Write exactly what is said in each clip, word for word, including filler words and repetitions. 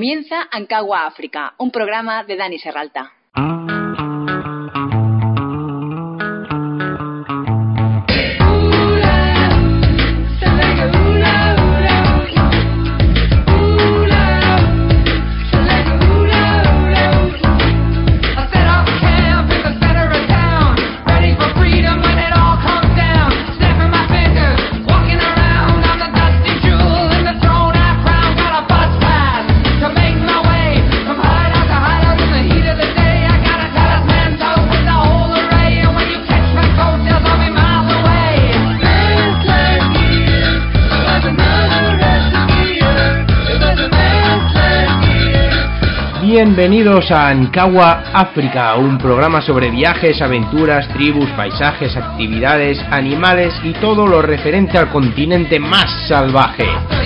Comienza Ancagua África, un programa de Dani Serralta. Bienvenidos a Ancagua África, un programa sobre viajes, aventuras, tribus, paisajes, actividades, animales y todo lo referente al continente más salvaje.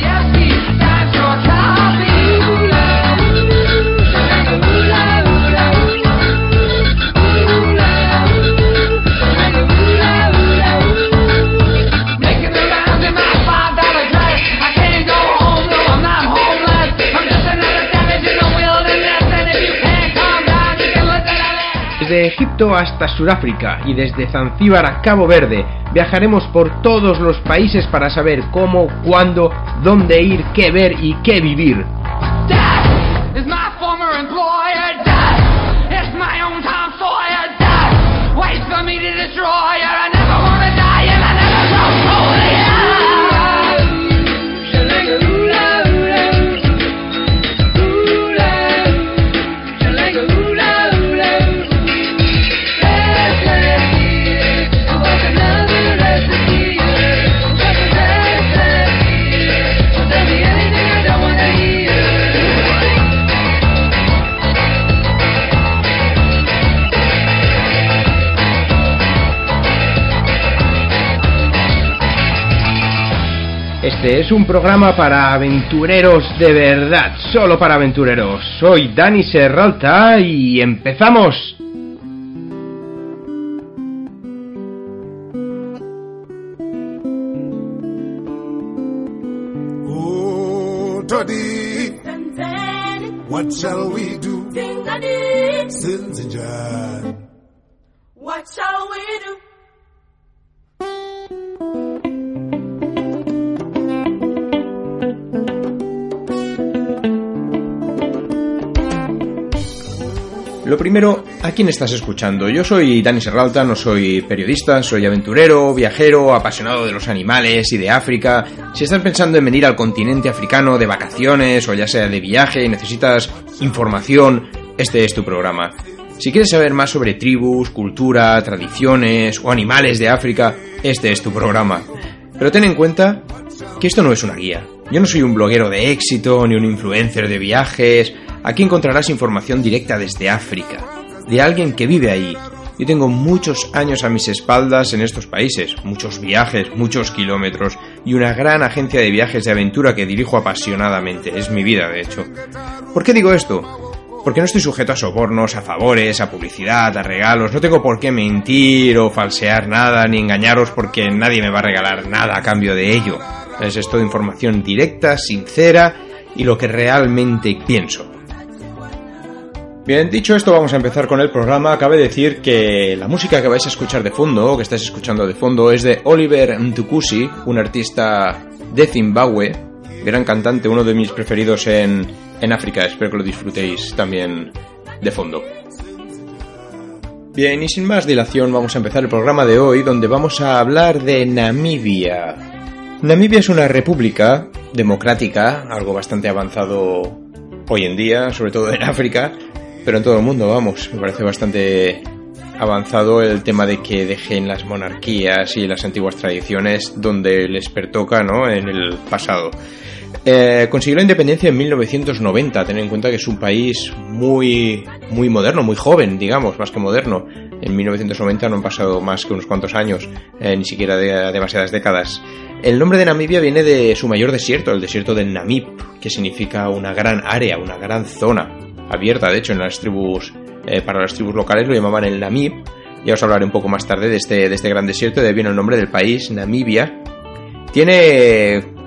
Desde Egipto hasta Sudáfrica y desde Zanzíbar a Cabo Verde viajaremos por todos los países para saber cómo, cuándo, dónde ir, qué ver y qué vivir. Este es un programa para aventureros de verdad, solo para aventureros. Soy Dani Serralta y empezamos. Oh, Toddy, what shall we do? Sinzinjan, what shall we do? Lo primero, ¿a quién estás escuchando? Yo soy Dani Serralta, no soy periodista, soy aventurero, viajero, apasionado de los animales y de África. Si estás pensando en venir al continente africano de vacaciones o ya sea de viaje y necesitas información, este es tu programa. Si quieres saber más sobre tribus, cultura, tradiciones o animales de África, este es tu programa. Pero ten en cuenta que esto no es una guía. Yo no soy un bloguero de éxito ni un influencer de viajes. Aquí encontrarás información directa desde África, de alguien que vive ahí. Yo tengo muchos años a mis espaldas en estos países, muchos viajes, muchos kilómetros y una gran agencia de viajes de aventura que dirijo apasionadamente. Es mi vida, de hecho. ¿Por qué digo esto? Porque no estoy sujeto a sobornos, a favores, a publicidad, a regalos. No tengo por qué mentir o falsear nada ni engañaros porque nadie me va a regalar nada a cambio de ello. Es esto de información directa, sincera y lo que realmente pienso. Bien, dicho esto, vamos a empezar con el programa. Cabe decir que la música que vais a escuchar de fondo, o que estáis escuchando de fondo, es de Oliver Mtukudzi, un artista de Zimbabue, gran cantante, uno de mis preferidos en, en África. Espero que lo disfrutéis también de fondo. Bien, y sin más dilación, vamos a empezar el programa de hoy, donde vamos a hablar de Namibia. Namibia es una república democrática, algo bastante avanzado hoy en día, sobre todo en África, pero en todo el mundo, vamos. Me parece bastante avanzado el tema de que dejen las monarquías y las antiguas tradiciones donde les pertoca, ¿no?, en el pasado. Eh, consiguió la independencia en mil novecientos noventa, ten en cuenta que es un país muy, muy moderno, muy joven, digamos, más que moderno. En mil novecientos noventa no han pasado más que unos cuantos años, eh, ni siquiera de, demasiadas décadas. El nombre de Namibia viene de su mayor desierto, el desierto del Namib, que significa una gran área, una gran zona abierta. De hecho, en las tribus, eh, para las tribus locales lo llamaban el Namib. Ya os hablaré un poco más tarde de este, de este gran desierto, de ahí viene el nombre del país, Namibia. Tiene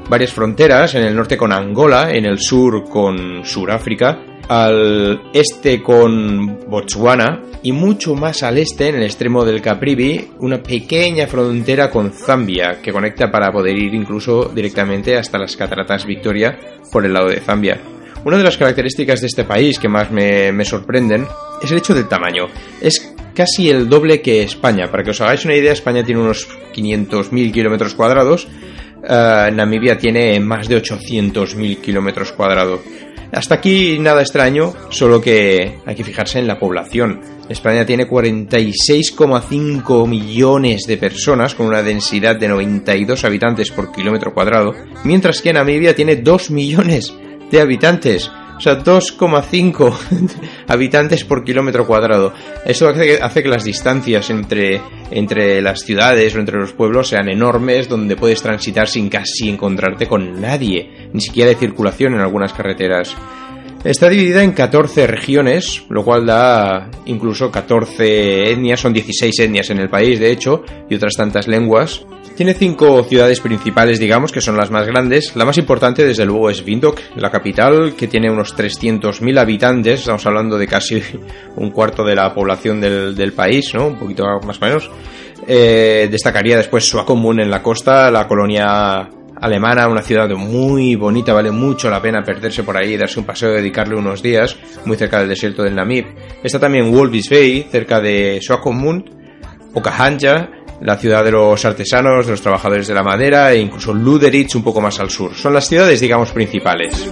varias fronteras, en el norte con Angola, en el sur con Sudáfrica, al este con Botswana y mucho más al este, en el extremo del Caprivi, una pequeña frontera con Zambia que conecta para poder ir incluso directamente hasta las cataratas Victoria por el lado de Zambia. Una de las características de este país que más me, me sorprenden es el hecho del tamaño. Es casi el doble que España. Para que os hagáis una idea, España tiene unos quinientos mil kilómetros cuadrados, uh, Namibia tiene más de ochocientos mil kilómetros cuadrados. Hasta aquí nada extraño, solo que hay que fijarse en la población. España tiene cuarenta y seis coma cinco millones de personas con una densidad de noventa y dos habitantes por kilómetro cuadrado, mientras que Namibia tiene dos millones de habitantes. O sea, dos coma cinco habitantes por kilómetro cuadrado. Esto hace, hace que las distancias entre, entre las ciudades o entre los pueblos sean enormes, donde puedes transitar sin casi encontrarte con nadie, ni siquiera de circulación en algunas carreteras. Está dividida en catorce regiones, lo cual da incluso catorce etnias, son dieciséis etnias en el país, de hecho, y otras tantas lenguas. Tiene cinco ciudades principales, digamos, que son las más grandes. La más importante, desde luego, es Windhoek, la capital, que tiene unos trescientos mil habitantes. Estamos hablando de casi un cuarto de la población del, del país, ¿no? Un poquito más o menos. Eh, destacaría después Swakopmund en la costa, la colonia alemana, una ciudad muy bonita, vale mucho la pena perderse por ahí, darse un paseo, dedicarle unos días, muy cerca del desierto del Namib. Está también Walvis Bay, cerca de Swakopmund, Okahanja, la ciudad de los artesanos, de los trabajadores de la madera, e incluso Luderitz un poco más al sur. Son las ciudades, digamos, principales.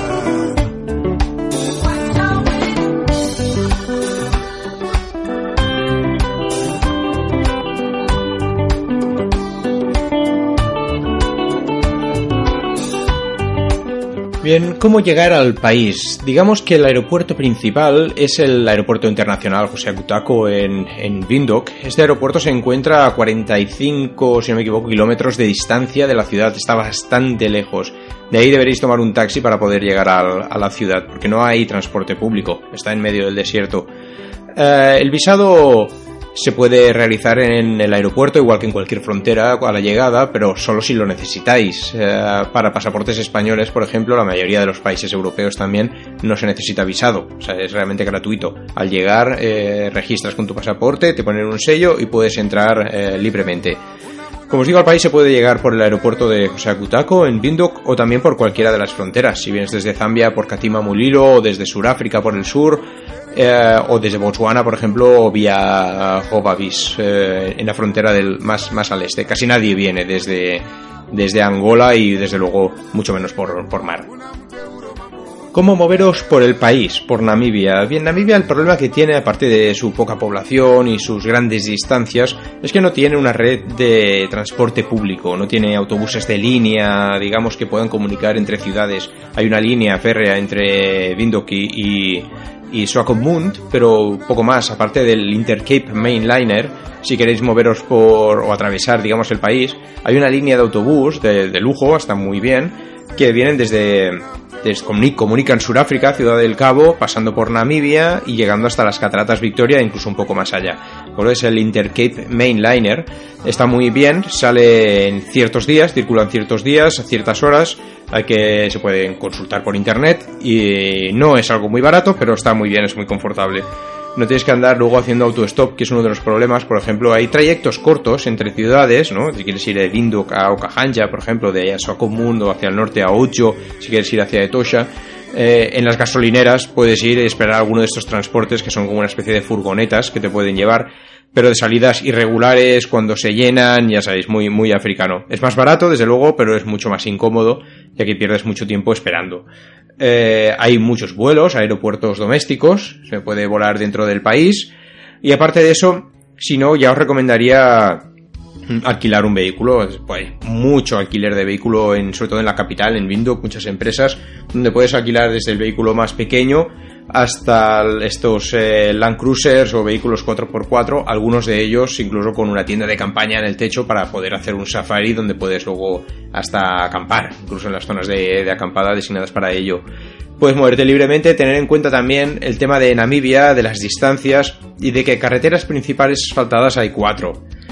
Bien, ¿cómo llegar al país? Digamos que el aeropuerto principal es el aeropuerto internacional José Kutako en, en Windhoek. Este aeropuerto se encuentra a cuarenta y cinco, si no me equivoco, kilómetros de distancia de la ciudad. Está bastante lejos. De ahí deberéis tomar un taxi para poder llegar a, a la ciudad, porque no hay transporte público. Está en medio del desierto. Eh, el visado se puede realizar en el aeropuerto, igual que en cualquier frontera a la llegada, pero solo si lo necesitáis. Eh, para pasaportes españoles, por ejemplo, la mayoría de los países europeos también no se necesita visado, o sea, es realmente gratuito. Al llegar, eh, registras con tu pasaporte, te ponen un sello y puedes entrar eh, libremente. Como os digo, al país se puede llegar por el aeropuerto de José Kutako en Windhoek o también por cualquiera de las fronteras. Si vienes desde Zambia por Katima Mulilo o desde Sudáfrica por el sur, eh, o desde Botswana, por ejemplo, vía Hobabis, eh, en la frontera del más, más al este. Casi nadie viene desde, desde Angola y desde luego mucho menos por, por mar. ¿Cómo moveros por el país, por Namibia? Bien, Namibia, el problema que tiene, aparte de su poca población y sus grandes distancias, es que no tiene una red de transporte público, no tiene autobuses de línea, digamos, que puedan comunicar entre ciudades. Hay una línea férrea entre Windhoek y, y, y Swakopmund, pero poco más, aparte del Intercape Mainliner. Si queréis moveros por o atravesar, digamos, el país, hay una línea de autobús de, de lujo, está muy bien, que vienen desde... comunican Sudáfrica, Ciudad del Cabo, pasando por Namibia y llegando hasta las cataratas Victoria, incluso un poco más allá. Por eso es el Intercape Mainliner. Está muy bien, sale en ciertos días, circula en ciertos días, a ciertas horas, hay que se pueden consultar por internet y no es algo muy barato, pero está muy bien, es muy confortable. No tienes que andar luego haciendo autostop, que es uno de los problemas. Por ejemplo, hay trayectos cortos entre ciudades, ¿no? Si quieres ir de Windhoek a Okahanja, por ejemplo, de Swakopmund o hacia el norte a Ocho, si quieres ir hacia Etosha. Eh, en las gasolineras puedes ir y esperar alguno de estos transportes que son como una especie de furgonetas que te pueden llevar, pero de salidas irregulares, cuando se llenan, ya sabéis, muy, muy africano. Es más barato, desde luego, pero es mucho más incómodo, ya que pierdes mucho tiempo esperando. Eh, hay muchos vuelos, aeropuertos domésticos, se puede volar dentro del país, y aparte de eso, si no, ya os recomendaría alquilar un vehículo. Pues mucho alquiler de vehículo, en, sobre todo en la capital, en Windhoek, muchas empresas, donde puedes alquilar desde el vehículo más pequeño hasta estos eh, Land Cruisers o vehículos cuatro por cuatro, algunos de ellos incluso con una tienda de campaña en el techo para poder hacer un safari donde puedes luego hasta acampar, incluso en las zonas de, de acampada designadas para ello. Puedes moverte libremente, tener en cuenta también el tema de Namibia, de las distancias y de que carreteras principales asfaltadas hay cuatro.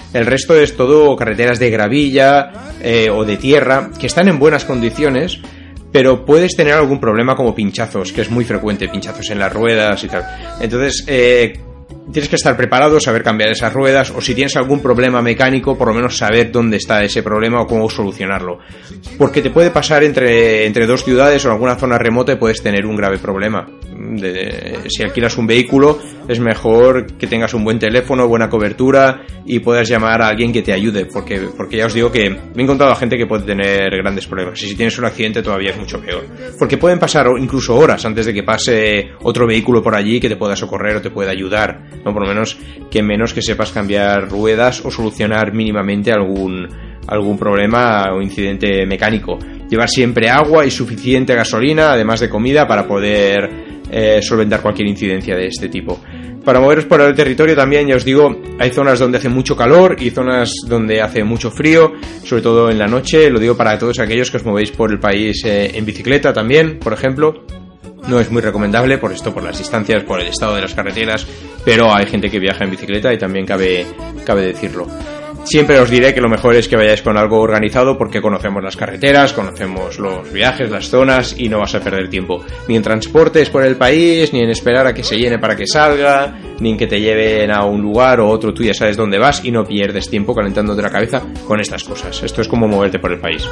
El resto es todo carreteras de gravilla eh, o de tierra, que están en buenas condiciones, pero puedes tener algún problema como pinchazos, que es muy frecuente, pinchazos en las ruedas y tal. Entonces, eh, tienes que estar preparado, saber cambiar esas ruedas, o si tienes algún problema mecánico, por lo menos saber dónde está ese problema o cómo solucionarlo. Porque te puede pasar entre, entre dos ciudades o en alguna zona remota y puedes tener un grave problema. De, de, si alquilas un vehículo, es mejor que tengas un buen teléfono, buena cobertura y puedas llamar a alguien que te ayude, porque, porque ya os digo que me he encontrado a gente que puede tener grandes problemas, y si tienes un accidente todavía es mucho peor, porque pueden pasar incluso horas antes de que pase otro vehículo por allí que te pueda socorrer o te pueda ayudar, no, por lo menos que menos que sepas cambiar ruedas o solucionar mínimamente algún algún problema o incidente mecánico. Llevar siempre agua y suficiente gasolina, además de comida, para poder eh, solventar cualquier incidencia de este tipo. Para moveros por el territorio también, ya os digo, hay zonas donde hace mucho calor y zonas donde hace mucho frío, sobre todo en la noche. Lo digo para todos aquellos que os movéis por el país eh, en bicicleta también, por ejemplo. No es muy recomendable por esto, por las distancias, por el estado de las carreteras, pero hay gente que viaja en bicicleta y también cabe, cabe decirlo. Siempre os diré que lo mejor es que vayáis con algo organizado, porque conocemos las carreteras, conocemos los viajes, las zonas, y no vas a perder tiempo. Ni en transportes por el país, ni en esperar a que se llene para que salga, ni en que te lleven a un lugar o otro, tú ya sabes dónde vas y no pierdes tiempo calentándote la cabeza con estas cosas. Esto es como moverte por el país.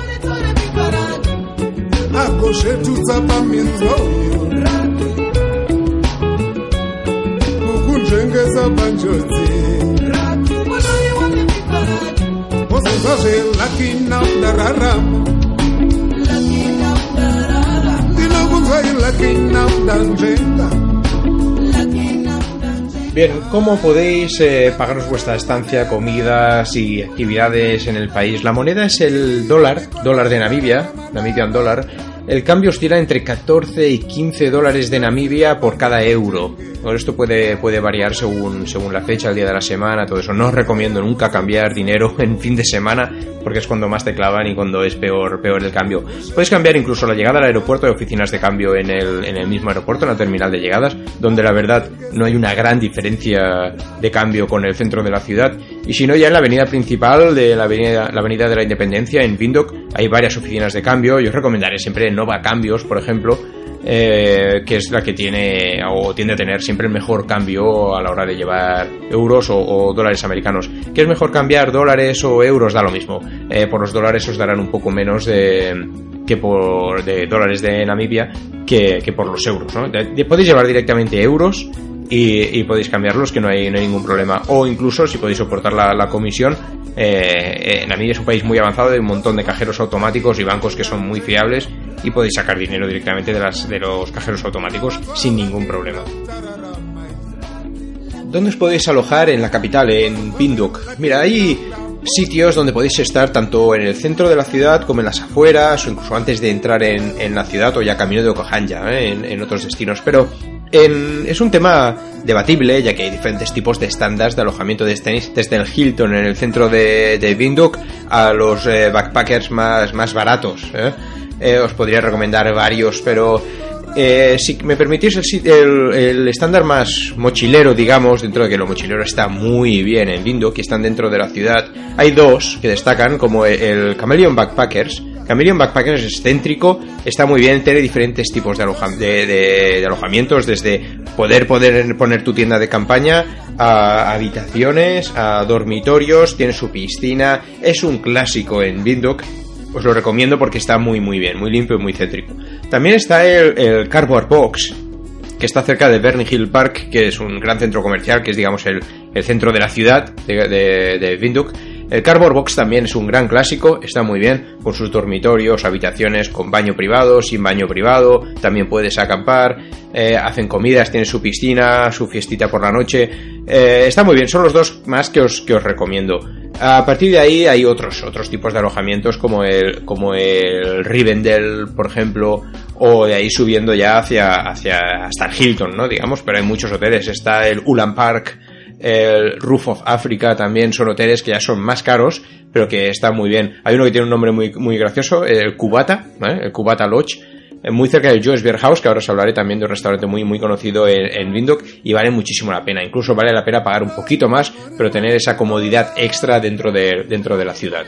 Bien, ¿cómo podéis eh, pagaros vuestra estancia, comidas y actividades en el país? La moneda es el dólar, dólar de Namibia, Namibian Dollar. El cambio oscila entre catorce y quince dólares de Namibia por cada euro. Bueno, esto puede, puede variar según, según la fecha, el día de la semana, todo eso. No os recomiendo nunca cambiar dinero en fin de semana, porque es cuando más te clavan y cuando es peor, peor el cambio. Puedes cambiar incluso la llegada al aeropuerto, hay oficinas de cambio en el, en el mismo aeropuerto, en la terminal de llegadas, donde la verdad no hay una gran diferencia de cambio con el centro de la ciudad. Y si no, ya en la avenida principal de la avenida, la avenida de la Independencia, en Windhoek, hay varias oficinas de cambio. Yo os recomendaré siempre Nova Cambios, por ejemplo, eh, que es la que tiene o tiende a tener siempre el mejor cambio a la hora de llevar euros o, o dólares americanos. ¿Qué es mejor cambiar, dólares o euros? Da lo mismo. Eh, por los dólares os darán un poco menos de, que por de dólares de Namibia que, que por los euros, ¿no? De, de, podéis llevar directamente euros y, y podéis cambiarlos, que no hay, no hay ningún problema. O incluso, si podéis soportar la, la comisión, eh, eh, Namibia es un país muy avanzado, hay un montón de cajeros automáticos y bancos que son muy fiables, y podéis sacar dinero directamente de, las, de los cajeros automáticos sin ningún problema. ¿Dónde os podéis alojar en la capital, en Windhoek? Mira, hay sitios donde podéis estar tanto en el centro de la ciudad como en las afueras, o incluso antes de entrar en, en la ciudad, o ya camino de Okahanja, ¿eh? en, en otros destinos. Pero en, es un tema debatible, ya que hay diferentes tipos de estándares de alojamiento, desde, desde el Hilton en el centro de, de Windhoek a los eh, backpackers más, más baratos, ¿eh? Eh, os podría recomendar varios, pero eh, si me permitís, el, el, el estándar más mochilero, digamos, dentro de que lo mochilero está muy bien en Windhoek, que están dentro de la ciudad, hay dos que destacan, como el, el Chameleon Backpackers. Chameleon Backpackers es céntrico, está muy bien, tiene diferentes tipos de, aloja, de, de, de alojamientos, desde poder, poder poner tu tienda de campaña a habitaciones, a dormitorios, tiene su piscina, es un clásico en Windhoek. Os lo recomiendo porque está muy muy bien, muy limpio y muy céntrico. También está el, el Cardboard Box, que está cerca de Burning Hill Park, que es un gran centro comercial, que es, digamos, el, el centro de la ciudad de, de, de Windhoek. El Cardboard Box también es un gran clásico, está muy bien, con sus dormitorios, habitaciones con baño privado, sin baño privado, también puedes acampar, eh, hacen comidas, tienen su piscina, su fiestita por la noche, eh, está muy bien, son los dos más que os, que os recomiendo. A partir de ahí hay otros otros tipos de alojamientos, como el como el Rivendell, por ejemplo, o de ahí subiendo ya hacia hacia hasta el Hilton, ¿no? Digamos, pero hay muchos hoteles. Está el Ulan Park, el Roof of Africa, también son hoteles que ya son más caros, pero que están muy bien. Hay uno que tiene un nombre muy muy gracioso, el Kubata, ¿eh? El Kubata Lodge, muy cerca del Joe's Beer House, que ahora os hablaré también de un restaurante muy muy conocido en, en Windhoek, y vale muchísimo la pena. Incluso vale la pena pagar un poquito más, pero tener esa comodidad extra dentro de, dentro de la ciudad.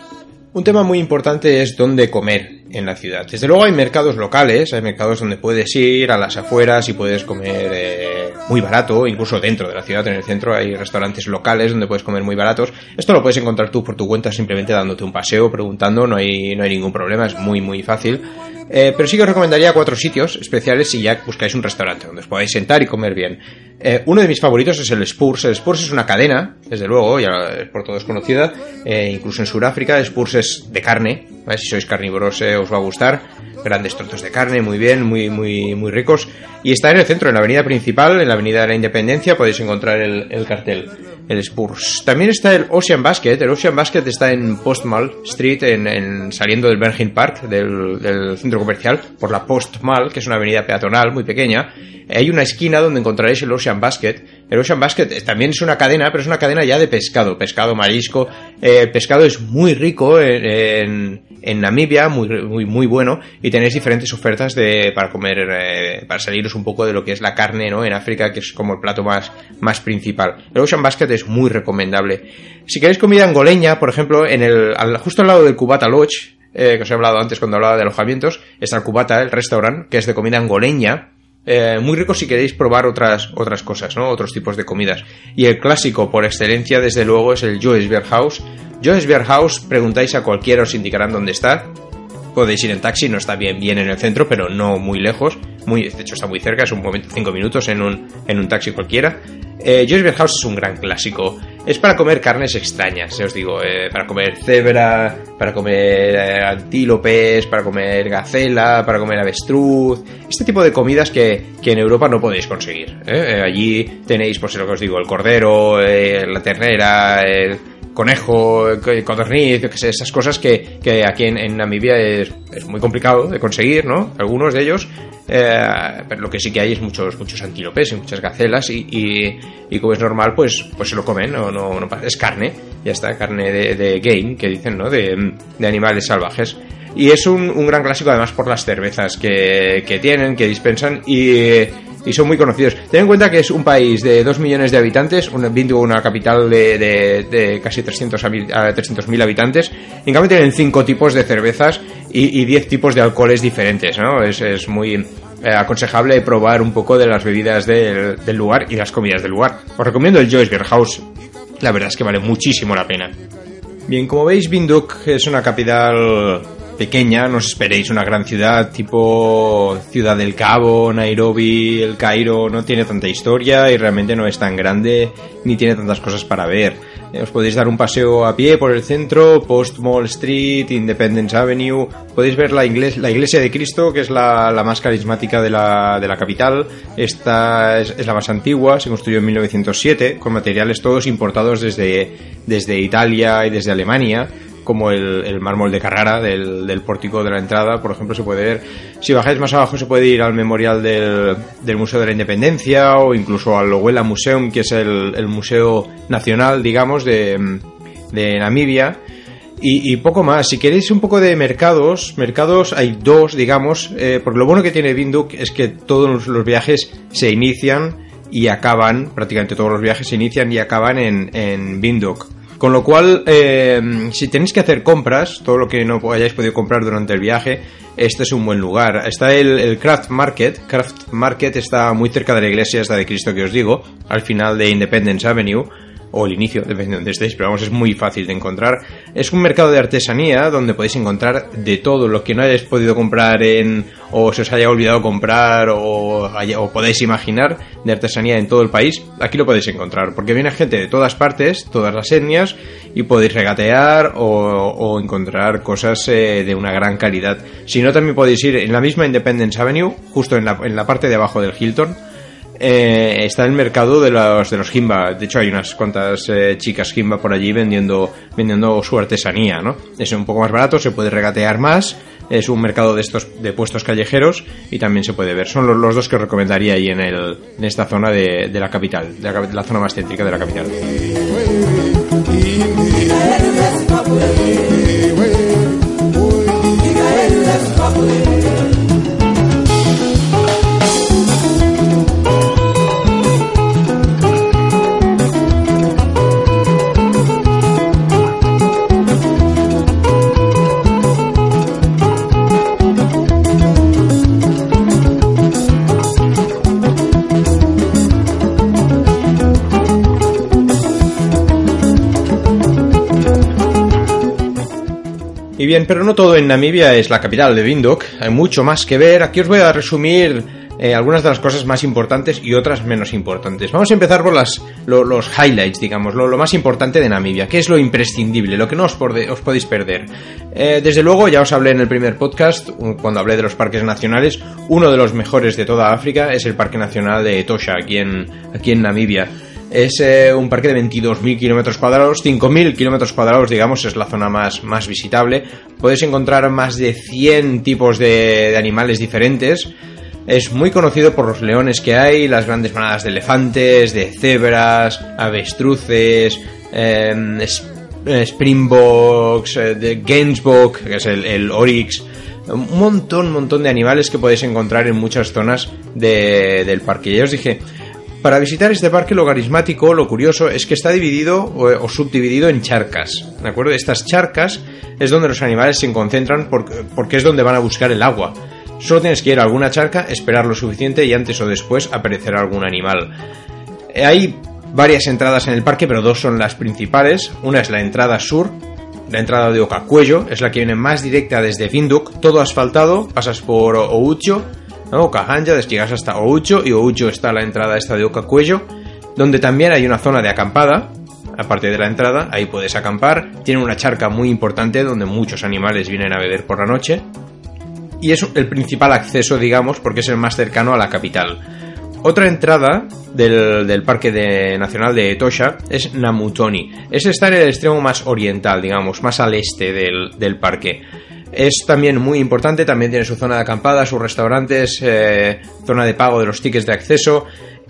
Un tema muy importante es dónde comer en la ciudad. Desde luego hay mercados locales, hay mercados donde puedes ir a las afueras y puedes comer eh, muy barato, incluso dentro de la ciudad, en el centro hay restaurantes locales donde puedes comer muy baratos. Esto lo puedes encontrar tú por tu cuenta simplemente dándote un paseo, preguntando, no hay, no hay ningún problema, es muy muy fácil. Eh, pero sí que os recomendaría cuatro sitios especiales si ya buscáis un restaurante donde os podáis sentar y comer bien. Eh, uno de mis favoritos es el Spurs. El Spurs es una cadena, desde luego, ya por todos conocida, eh, incluso en Sudáfrica. El Spurs es de carne, ¿vale? Si sois carnívoros eh, os va a gustar. Grandes trozos de carne, muy bien, muy muy muy ricos. Y está en el centro, en la avenida principal, en la avenida de la Independencia, podéis encontrar el, el cartel. El Spurs. También está el Ocean Basket. El Ocean Basket está en Post Mall Street, en, en saliendo del Bernheim Park, del, del centro comercial, por la Post Mall, que es una avenida peatonal muy pequeña. Hay una esquina donde encontraréis el Ocean Basket. El Ocean Basket también es una cadena, pero es una cadena ya de pescado, pescado, marisco. Eh, el pescado es muy rico en, en, en Namibia, muy, muy, muy bueno, y tenéis diferentes ofertas de para comer, eh, para saliros un poco de lo que es la carne, ¿no? En África, que es como el plato más, más principal. El Ocean Basket es muy recomendable. Si queréis comida angoleña, por ejemplo, en el, al, justo al lado del Cubata Lodge, eh, que os he hablado antes cuando hablaba de alojamientos, está el Cubata, el restaurante, que es de comida angoleña. Eh, muy rico si queréis probar otras otras cosas, ¿no? Otros tipos de comidas. Y el clásico por excelencia, desde luego, es el Joe's Beer House. Joe's Beer House, preguntáis a cualquiera, os indicarán dónde está. Podéis ir en taxi, no está bien bien en el centro, pero no muy lejos. Muy, de hecho está muy cerca, es un momento, cinco minutos en un, en un taxi cualquiera. Eh, Joe's Beer House es un gran clásico. Es para comer carnes extrañas, ya os digo, eh, para comer cebra, para comer eh, antílopes, para comer gacela, para comer avestruz, este tipo de comidas que, que en Europa no podéis conseguir. ¿eh? Eh, allí tenéis, pues lo que os digo, el cordero, eh, la ternera, el conejo, codorniz, yo que sé, esas cosas que, que aquí en, en Namibia es, es muy complicado de conseguir, ¿no? Algunos de ellos, eh, pero lo que sí que hay es muchos muchos antílopes y muchas gacelas y, y, y como es normal, pues pues se lo comen, no, no, no es carne, ya está, carne de, de game, que dicen, ¿no? De, de animales salvajes. Y es un, un gran clásico además por las cervezas que, que tienen, que dispensan y... y son muy conocidos. Ten en cuenta que es un país de dos millones de habitantes, una, una capital de, de, de casi trescientos mil habitantes, y en cambio tienen cinco tipos de cervezas y, y diez tipos de alcoholes diferentes, ¿no? Es, es muy eh, aconsejable probar un poco de las bebidas del, del lugar y las comidas del lugar. Os recomiendo el Joe's Beer House, la verdad es que vale muchísimo la pena. Bien, como veis, Windhoek es una capital pequeña, no os esperéis una gran ciudad tipo Ciudad del Cabo, Nairobi, El Cairo, no tiene tanta historia y realmente no es tan grande ni tiene tantas cosas para ver. Eh, os podéis dar un paseo a pie por el centro, Post Mall Street, Independence Avenue, podéis ver la, igles- la iglesia de Cristo, que es la, la más carismática de la, de la capital. Esta es, es la más antigua, se construyó en mil novecientos siete, con materiales todos importados desde, desde Italia y desde Alemania, como el, el mármol de Carrara del, del pórtico de la entrada, por ejemplo, se puede ver. Si bajáis más abajo se puede ir al memorial del, del Museo de la Independencia o incluso al Lowela Museum, que es el, el museo nacional, digamos, de, de Namibia. Y, y poco más. Si queréis un poco de mercados, mercados hay dos, digamos, eh, porque lo bueno que tiene Windhoek es que todos los viajes se inician y acaban, prácticamente todos los viajes se inician y acaban en, en Windhoek. Con lo cual, eh, si tenéis que hacer compras, todo lo que no hayáis podido comprar durante el viaje, este es un buen lugar. Está el, el Craft Market. Craft Market está muy cerca de la iglesia esta de Cristo que os digo, al final de Independence Avenue, o el inicio, depende de donde estéis, pero vamos, es muy fácil de encontrar. Es un mercado de artesanía donde podéis encontrar de todo lo que no hayáis podido comprar en, o se os haya olvidado comprar, o, haya, o podéis imaginar de artesanía en todo el país. Aquí lo podéis encontrar, porque viene gente de todas partes, todas las etnias, y podéis regatear o, o encontrar cosas eh, de una gran calidad. Si no, también podéis ir en la misma Independence Avenue, justo en la, en la parte de abajo del Hilton. Eh, está el mercado de los de los Himba. De hecho hay unas cuantas eh, chicas Himba por allí vendiendo vendiendo su artesanía, ¿no? Es un poco más barato, se puede regatear más. Es un mercado de estos de puestos callejeros y también se puede ver. Son los, los dos que recomendaría ahí en el en esta zona de, de la capital, de la, de la zona más céntrica de la capital. Y bien, pero no todo en Namibia es la capital de Windhoek, hay mucho más que ver. Aquí os voy a resumir eh, algunas de las cosas más importantes y otras menos importantes. Vamos a empezar por las, lo, los highlights, digamos, lo, lo más importante de Namibia. ¿Qué es lo imprescindible, lo que no os, porde, os podéis perder? Eh, desde luego, ya os hablé en el primer podcast, cuando hablé de los parques nacionales, uno de los mejores de toda África es el Parque Nacional de Etosha, aquí en, aquí en Namibia. Es eh, un parque de veintidós mil kilómetros cuadrados, cinco mil kilómetros cuadrados, digamos, es la zona más, más visitable. Podéis encontrar más de cien tipos de, de animales diferentes. Es muy conocido por los leones que hay, las grandes manadas de elefantes, de cebras, avestruces, eh, springboks, eh, de Gainsbok, que es el, el oryx. Un montón, un montón de animales que podéis encontrar en muchas zonas de, del parque. Ya os dije... Para visitar este parque lo carismático, lo curioso, es que está dividido o, o subdividido en charcas, ¿de acuerdo? Estas charcas es donde los animales se concentran porque, porque es donde van a buscar el agua. Solo tienes que ir a alguna charca, esperar lo suficiente y antes o después aparecerá algún animal. Hay varias entradas en el parque, pero dos son las principales. Una es la entrada sur, la entrada de Okacuello, es la que viene más directa desde Windhoek, todo asfaltado, pasas por Oucho, ¿no? Okahanja, llegas hasta Oucho y Oucho está la entrada esta de Okacuello, donde también hay una zona de acampada, aparte de la entrada, ahí puedes acampar, tiene una charca muy importante donde muchos animales vienen a beber por la noche y es el principal acceso, digamos, porque es el más cercano a la capital. Otra entrada del, del Parque de, Nacional de Etosha es Namutoni, ese está en el extremo más oriental, digamos, más al este del, del parque. Es también muy importante, también tiene su zona de acampada, sus restaurantes, eh, zona de pago de los tickets de acceso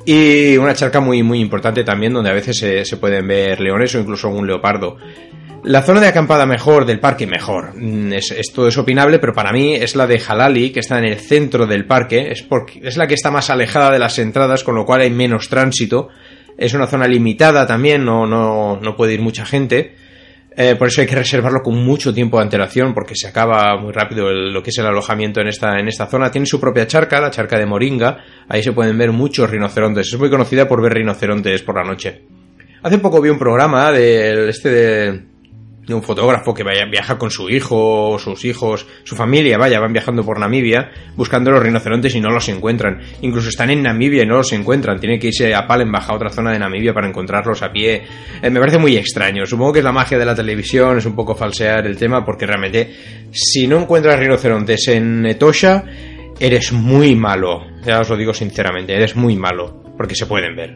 y una charca muy muy importante también donde a veces se, se pueden ver leones o incluso un leopardo. La zona de acampada mejor del parque, mejor, es, esto es opinable, pero para mí es la de Halali, que está en el centro del parque, es, porque, es la que está más alejada de las entradas, con lo cual hay menos tránsito, es una zona limitada también, no, no, no puede ir mucha gente. Eh, por eso hay que reservarlo con mucho tiempo de antelación porque se acaba muy rápido el, lo que es el alojamiento en esta, en esta zona. Tiene su propia charca, la charca de Moringa, ahí se pueden ver muchos rinocerontes, es muy conocida por ver rinocerontes por la noche. Hace poco vi un programa de este de, de un fotógrafo que vaya, viaja con su hijo, sus hijos, su familia, vaya, van viajando por Namibia buscando los rinocerontes y no los encuentran. Incluso están en Namibia y no los encuentran. Tienen que irse a Palembang, a otra zona de Namibia, para encontrarlos a pie. Eh, me parece muy extraño. Supongo que es la magia de la televisión, es un poco falsear el tema, porque realmente si no encuentras rinocerontes en Etosha, eres muy malo. Ya os lo digo sinceramente, eres muy malo, porque se pueden ver.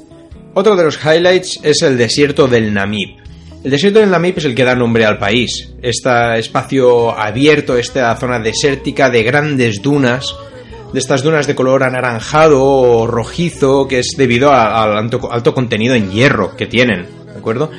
Otro de los highlights es el desierto del Namib. El desierto del Namib es el que da nombre al país. Este espacio abierto, esta zona desértica de grandes dunas, de estas dunas de color anaranjado o rojizo, que es debido a, al alto, alto contenido en hierro que tienen, ¿de acuerdo?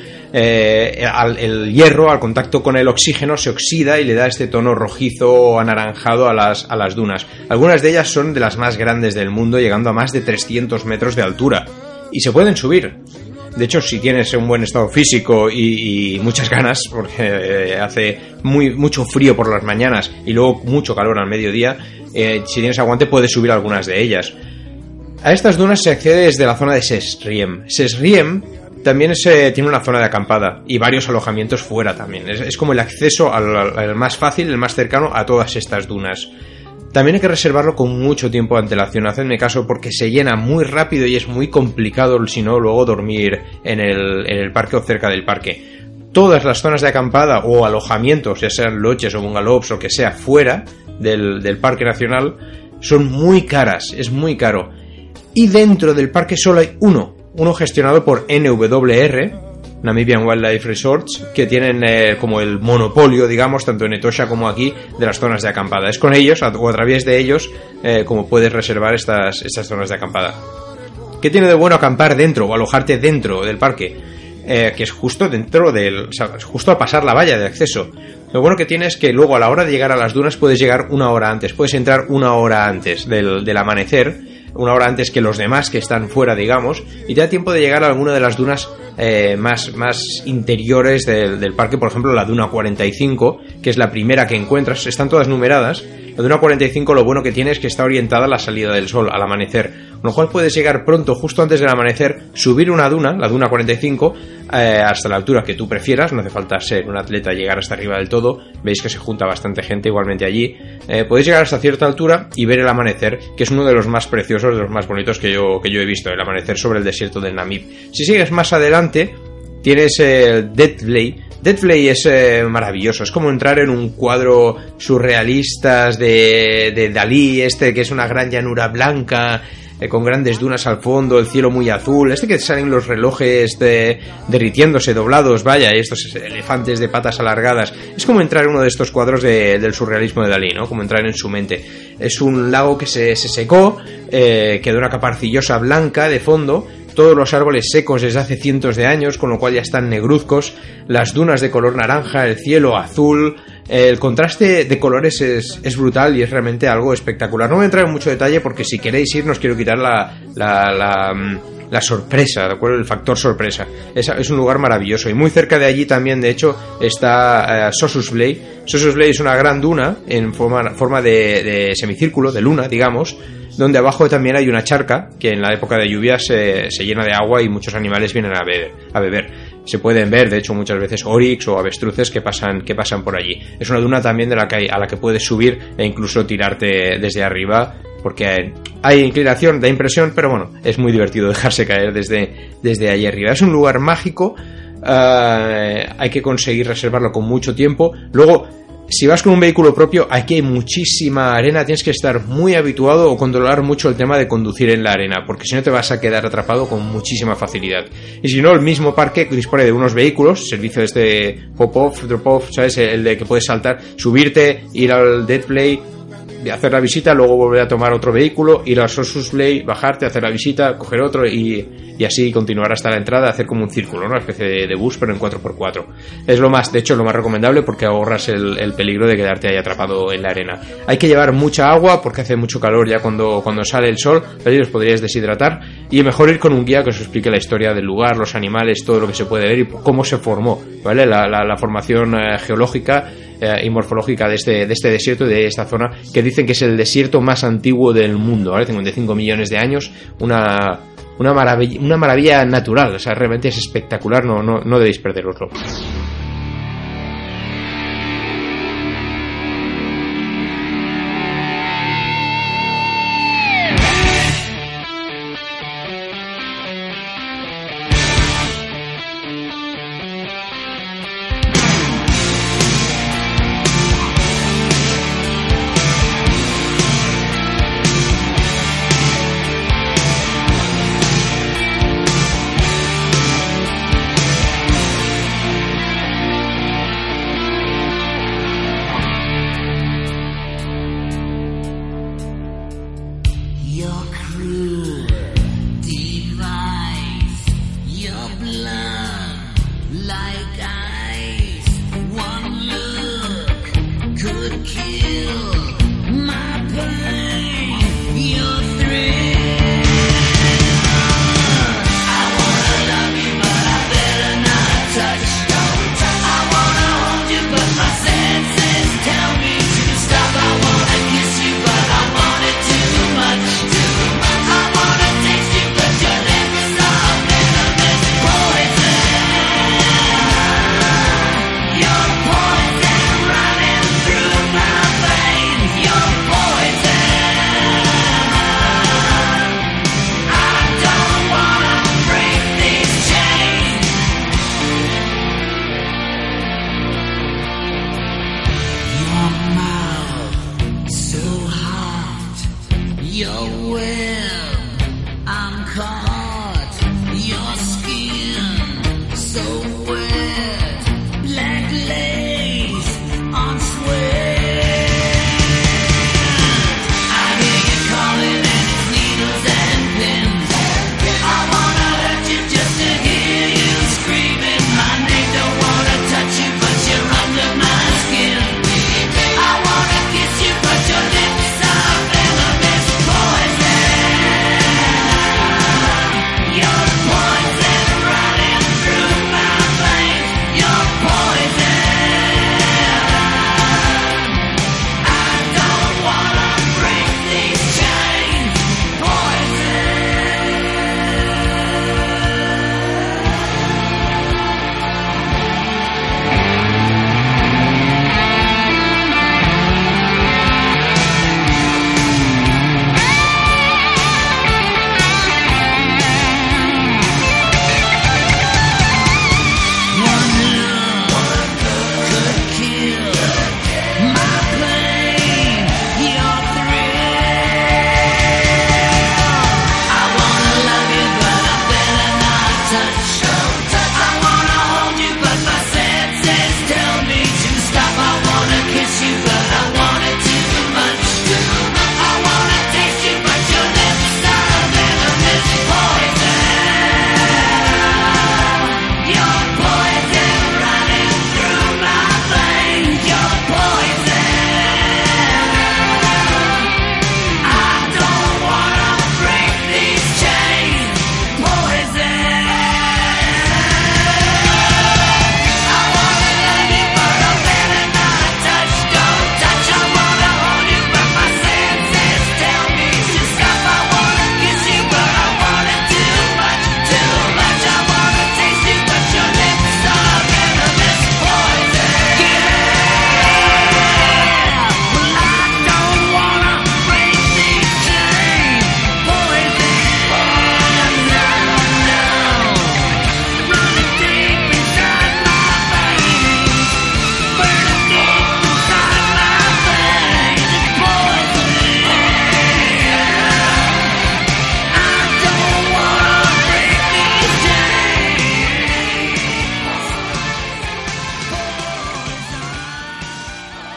Eh, al, el hierro, al contacto con el oxígeno, se oxida y le da este tono rojizo o anaranjado a las, a las dunas. Algunas de ellas son de las más grandes del mundo, llegando a más de trescientos metros de altura. Y se pueden subir. De hecho, si tienes un buen estado físico y, y muchas ganas, porque eh, hace muy, mucho frío por las mañanas y luego mucho calor al mediodía, eh, si tienes aguante puedes subir algunas de ellas. A estas dunas se accede desde la zona de Sesriem. Sesriem también es, eh, tiene una zona de acampada y varios alojamientos fuera también. Es, es como el acceso al, al más fácil, el más cercano a todas estas dunas. También hay que reservarlo con mucho tiempo de antelación, hacedme caso, porque se llena muy rápido y es muy complicado, si no, luego dormir en el, en el parque o cerca del parque. Todas las zonas de acampada o alojamientos, ya sean lodges o bungalows o que sea, fuera del, del parque nacional, son muy caras, es muy caro. Y dentro del parque solo hay uno, uno gestionado por N W R, Namibian Wildlife Resorts, que tienen eh, como el monopolio, digamos, tanto en Etosha como aquí, de las zonas de acampada. Es con ellos, o a través de ellos, eh, como puedes reservar estas, estas zonas de acampada. ¿Qué tiene de bueno acampar dentro o alojarte dentro del parque? Eh, que es justo dentro del... O sea, justo a pasar la valla de acceso. Lo bueno que tiene es que luego a la hora de llegar a las dunas puedes llegar una hora antes, puedes entrar una hora antes del, del amanecer, una hora antes que los demás que están fuera, digamos, y te da tiempo de llegar a alguna de las dunas eh, más, más interiores del, del parque. Por ejemplo, la duna cuarenta y cinco, que es la primera que encuentras, están todas numeradas, La Duna cuarenta y cinco lo bueno que tiene es que está orientada a la salida del sol, al amanecer, con lo cual puedes llegar pronto, justo antes del amanecer, subir una duna, la Duna cuarenta y cinco, eh, hasta la altura que tú prefieras, no hace falta ser un atleta llegar hasta arriba del todo, veis que se junta bastante gente igualmente allí, eh, podéis llegar hasta cierta altura y ver el amanecer, que es uno de los más preciosos, de los más bonitos que yo, que yo he visto, el amanecer sobre el desierto del Namib. Si sigues más adelante, tienes el Death Valley. Death Valley es eh, maravilloso, es como entrar en un cuadro surrealistas de, de Dalí, este que es una gran llanura blanca, eh, con grandes dunas al fondo, el cielo muy azul, este que salen los relojes de, derritiéndose, doblados, vaya, y estos elefantes de patas alargadas, es como entrar en uno de estos cuadros de, del surrealismo de Dalí, ¿no? Como entrar en su mente. Es un lago que se, se secó, eh, quedó una capa arcillosa blanca de fondo, todos los árboles secos desde hace cientos de años, con lo cual ya están negruzcos, las dunas de color naranja, el cielo azul, el contraste de colores es, es brutal y es realmente algo espectacular. No voy a entrar en mucho detalle porque si queréis ir no os quiero quitar la, la, la, la sorpresa, ¿de acuerdo? El factor sorpresa. Es, es un lugar maravilloso y muy cerca de allí también, de hecho, está uh, Sossus Valley. Sossus Valley es una gran duna en forma, forma de, de semicírculo, de luna, digamos, donde abajo también hay una charca que en la época de lluvias se, se llena de agua y muchos animales vienen a beber, a beber. Se pueden ver, de hecho, muchas veces oryx o avestruces que pasan, que pasan por allí. Es una duna también de la que hay, a la que puedes subir e incluso tirarte desde arriba, porque hay, hay inclinación, da impresión, pero bueno, es muy divertido dejarse caer desde, desde allí arriba. Es un lugar mágico, uh, hay que conseguir reservarlo con mucho tiempo. Luego, si vas con un vehículo propio, aquí hay muchísima arena, tienes que estar muy habituado o controlar mucho el tema de conducir en la arena, porque si no te vas a quedar atrapado con muchísima facilidad. Y si no, el mismo parque dispone de unos vehículos, servicio de este pop-off, drop-off, ¿sabes? El de que puedes saltar, subirte, ir al Death Valley, hacer la visita, luego volver a tomar otro vehículo, ir a Sossus Valley, bajarte, hacer la visita, coger otro y, y así continuar hasta la entrada, hacer como un círculo, ¿no? Una especie de, de bus, pero en cuatro por cuatro. Es lo más, de hecho, lo más recomendable porque ahorras el, el peligro de quedarte ahí atrapado en la arena. Hay que llevar mucha agua porque hace mucho calor ya cuando, cuando sale el sol, pero ahí os podríais deshidratar y mejor ir con un guía que os explique la historia del lugar, los animales, todo lo que se puede ver y cómo se formó, ¿vale? La, la, la formación eh, geológica y morfológica de este, de este desierto y de esta zona, que dicen que es el desierto más antiguo del mundo, ¿vale? cincuenta y cinco millones de años, una, una, maravilla, una maravilla natural, o sea, realmente es espectacular, no, no, no debéis perderoslo.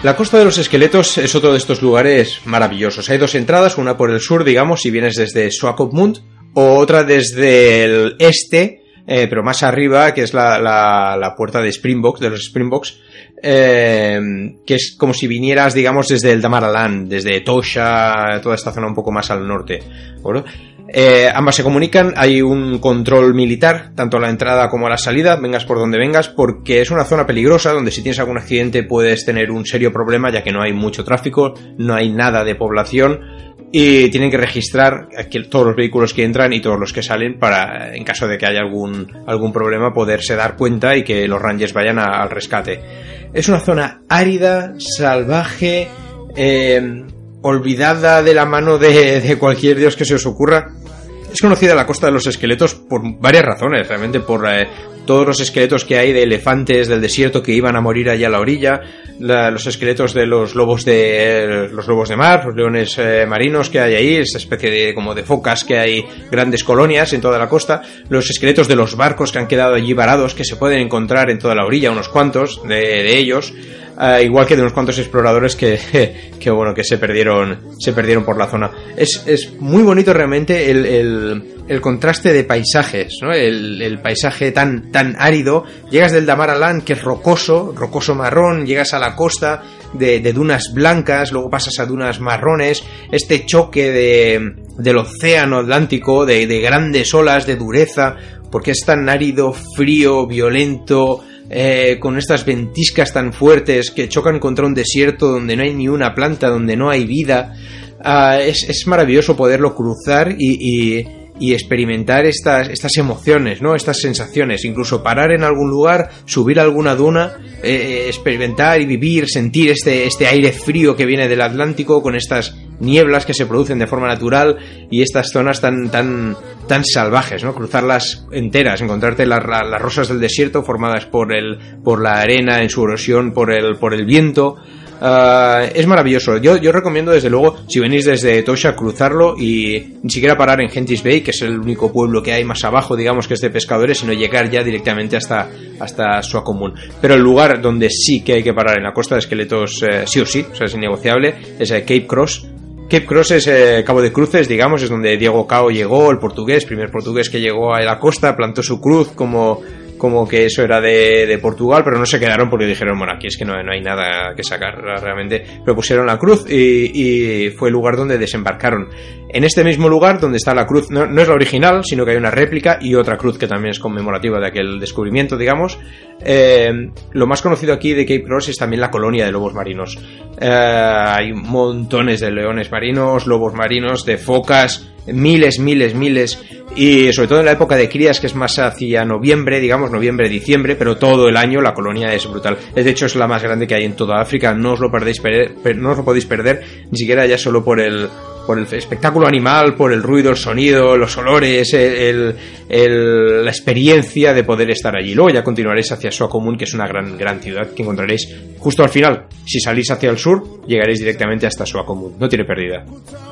La Costa de los Esqueletos es otro de estos lugares maravillosos. Hay dos entradas, una por el sur, digamos, si vienes desde Swakopmund, o otra desde el este, eh, pero más arriba, que es la, la, la puerta de Springboks, de los Springboks, eh, que es como si vinieras, digamos, desde el Damaraland, desde Tosha, toda esta zona un poco más al norte, ¿verdad? Eh, ambas se comunican, hay un control militar, tanto a la entrada como a la salida, vengas por donde vengas, porque es una zona peligrosa, donde si tienes algún accidente puedes tener un serio problema, ya que no hay mucho tráfico, no hay nada de población, y tienen que registrar todos los vehículos que entran y todos los que salen para, en caso de que haya algún, algún problema, poderse dar cuenta y que los rangers vayan a, al rescate. Es una zona árida, salvaje, eh... olvidada de la mano de, de cualquier dios que se os ocurra. Es conocida la Costa de los Esqueletos por varias razones, realmente por eh, todos los esqueletos que hay de elefantes del desierto que iban a morir allá a la orilla, la, los esqueletos de los lobos de los lobos de mar, los leones eh, marinos que hay ahí, esa especie de como de focas que hay grandes colonias en toda la costa, los esqueletos de los barcos que han quedado allí varados, que se pueden encontrar en toda la orilla, unos cuantos de, de ellos. Uh, igual que de unos cuantos exploradores que, que bueno, que se perdieron, se perdieron por la zona. Es, es muy bonito realmente el, el, el contraste de paisajes, ¿no? El, el paisaje tan, tan árido. Llegas del Damaraland, que es rocoso, rocoso marrón, llegas a la costa de, de dunas blancas, luego pasas a dunas marrones, este choque de, del océano Atlántico, de, de grandes olas, de dureza, porque es tan árido, frío, violento, Eh, con estas ventiscas tan fuertes que chocan contra un desierto donde no hay ni una planta, donde no hay vida. Uh, es, es maravilloso poderlo cruzar y, y, y experimentar estas, estas emociones, ¿no? Estas sensaciones, incluso parar en algún lugar, subir a alguna duna, eh, experimentar y vivir, sentir este, este aire frío que viene del Atlántico con estas nieblas que se producen de forma natural y estas zonas tan tan tan salvajes, ¿no? Cruzarlas enteras, encontrarte las, las rosas del desierto formadas por el por la arena en su erosión, por el por el viento. Uh, es maravilloso. Yo, yo recomiendo desde luego, si venís desde Tosha, cruzarlo y ni siquiera parar en Hentis Bay, que es el único pueblo que hay más abajo, digamos, que es de pescadores, sino llegar ya directamente hasta, hasta Swakopmund. Pero el lugar donde sí que hay que parar en la Costa de Esqueletos, eh, sí o sí, o sea, es innegociable, es eh, Cape Cross. Cape Cross es eh, Cabo de Cruces, digamos, es donde Diego Cao llegó, el portugués, primer portugués que llegó a la costa, plantó su cruz como... como que eso era de, de Portugal, pero no se quedaron porque dijeron, bueno, aquí es que no, no hay nada que sacar realmente, pero pusieron la cruz y, y fue el lugar donde desembarcaron. En este mismo lugar donde está la cruz, no, no es la original, sino que hay una réplica y otra cruz que también es conmemorativa de aquel descubrimiento, digamos. Eh, lo más conocido aquí de Cape Cross es también la colonia de lobos marinos. Eh, hay montones de leones marinos, lobos marinos, de focas, miles, miles, miles, y sobre todo en la época de crías, que es más hacia noviembre, digamos, noviembre, diciembre, pero todo el año la colonia es brutal. De hecho es la más grande que hay en toda África, no os lo perdéis perder, no os lo podéis perder, ni siquiera ya solo por el por el espectáculo animal, por el ruido, el sonido, los olores, el, el, la experiencia de poder estar allí. Luego ya continuaréis hacia Swakopmund, que es una gran gran ciudad que encontraréis justo al final. Si salís hacia el sur, llegaréis directamente hasta Swakopmund, no tiene pérdida.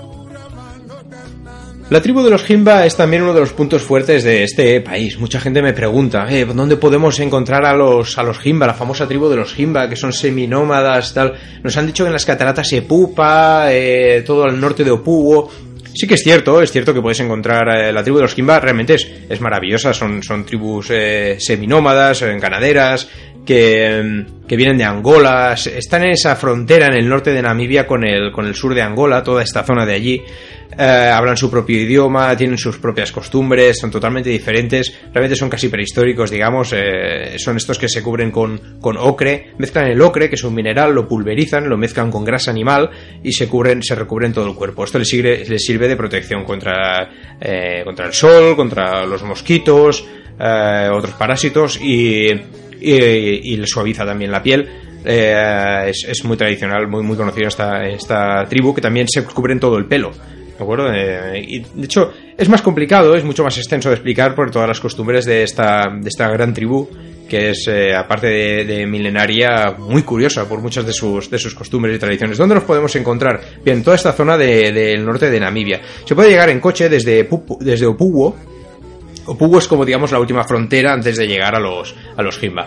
La tribu de los Himba es también uno de los puntos fuertes de este país. Mucha gente me pregunta, eh, ¿dónde podemos encontrar a los a los Himba, la famosa tribu de los Himba, que son seminómadas, tal? Nos han dicho que en las cataratas Epupa, eh, todo al norte de Opuwo. Sí que es cierto, es cierto que puedes encontrar eh, la tribu de los Himba, realmente es, es maravillosa, son, son tribus eh, seminómadas, eh, ganaderas, que, que vienen de Angola, están en esa frontera en el norte de Namibia con el, con el sur de Angola, toda esta zona de allí. Eh, hablan su propio idioma, tienen sus propias costumbres, son totalmente diferentes, realmente son casi prehistóricos, digamos, eh, son estos que se cubren con, con ocre, mezclan el ocre, que es un mineral, lo pulverizan, lo mezclan con grasa animal y se cubren, se recubren todo el cuerpo. Esto les sirve, les sirve de protección contra, eh, contra el sol, contra los mosquitos, eh, otros parásitos y, y, y les suaviza también la piel. Eh, es, es muy tradicional, muy, muy conocida esta, esta tribu, que también se cubren todo el pelo. ¿De acuerdo? Eh, y de hecho es más complicado, es mucho más extenso de explicar por todas las costumbres de esta, de esta gran tribu, que es, eh, aparte de, de milenaria, muy curiosa por muchas de sus, de sus costumbres y tradiciones. ¿Dónde los podemos encontrar? Bien, toda esta zona del de, de norte de Namibia. Se puede llegar en coche desde, Pupu, desde Opuwo. Opuwo es como, digamos, la última frontera antes de llegar a los, a los Himba.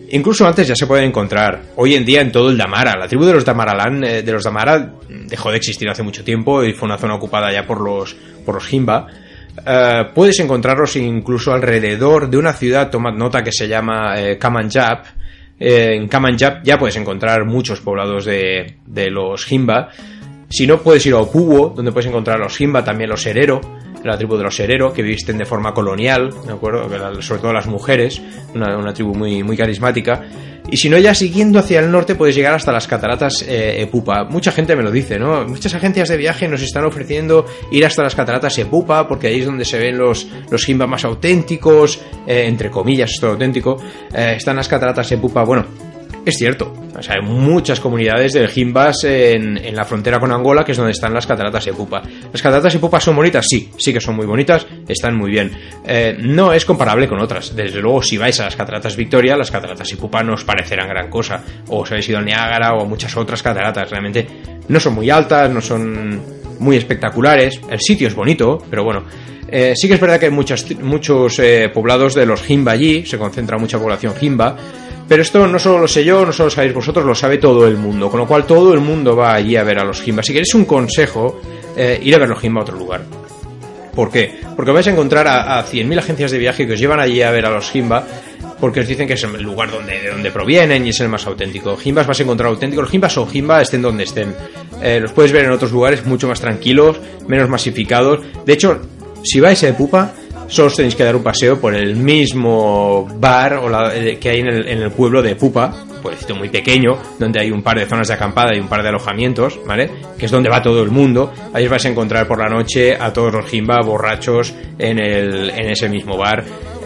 Incluso antes ya se pueden encontrar, hoy en día en todo el Damara. La tribu de los Damaralan, eh, de los Damara dejó de existir hace mucho tiempo y fue una zona ocupada ya por los, por los Himba. Uh, puedes encontrarlos incluso alrededor de una ciudad, tomad nota, que se llama eh, Kamanjab. Eh, en Kamanjab ya puedes encontrar muchos poblados de, de los Himba. Si no, puedes ir a Opuwo, donde puedes encontrar a los Himba, también los Herero, la tribu de los Herero, que visten de forma colonial, ¿de acuerdo? Sobre todo las mujeres, una, una tribu muy, muy carismática. Y si no, ya siguiendo hacia el norte puedes llegar hasta las cataratas eh, Epupa. Mucha gente me lo dice, ¿no? Muchas agencias de viaje nos están ofreciendo ir hasta las cataratas Epupa, porque ahí es donde se ven los, los Himba más auténticos, eh, entre comillas, esto auténtico. Eh, están las cataratas Epupa. Bueno, es cierto, o sea, hay muchas comunidades de Himbas en, en la frontera con Angola, que es donde están las cataratas Epupa. ¿Las cataratas Epupa son bonitas? Sí, sí que son muy bonitas, están muy bien. Eh, no es comparable con otras. Desde luego, si vais a las cataratas Victoria, las cataratas Epupa no os parecerán gran cosa. O os habéis ido al Niágara o a muchas otras cataratas. Realmente no son muy altas, no son muy espectaculares. El sitio es bonito, pero bueno. Eh, sí que es verdad que hay muchas, muchos eh, poblados de los Himba allí, se concentra mucha población Himba. Pero esto no solo lo sé yo, no solo lo sabéis vosotros, lo sabe todo el mundo. Con lo cual todo el mundo va allí a ver a los Himba. Si queréis un consejo, eh, ir a ver los Himba a otro lugar. ¿Por qué? Porque vais a encontrar a, a cien mil agencias de viaje que os llevan allí a ver a los Himba, porque os dicen que es el lugar donde, de donde provienen y es el más auténtico. Himbas vas a encontrar auténticos. Los Himbas o Himba estén donde estén. Eh, los puedes ver en otros lugares mucho más tranquilos, menos masificados. De hecho, si vais a Epupa, solo os tenéis que dar un paseo por el mismo bar o la, que hay en el, en el pueblo de Epupa, pueblecito muy pequeño, donde hay un par de zonas de acampada y un par de alojamientos, ¿vale? Que es donde va todo el mundo. Ahí os vais a encontrar por la noche a todos los Himba borrachos en, el, en ese mismo bar.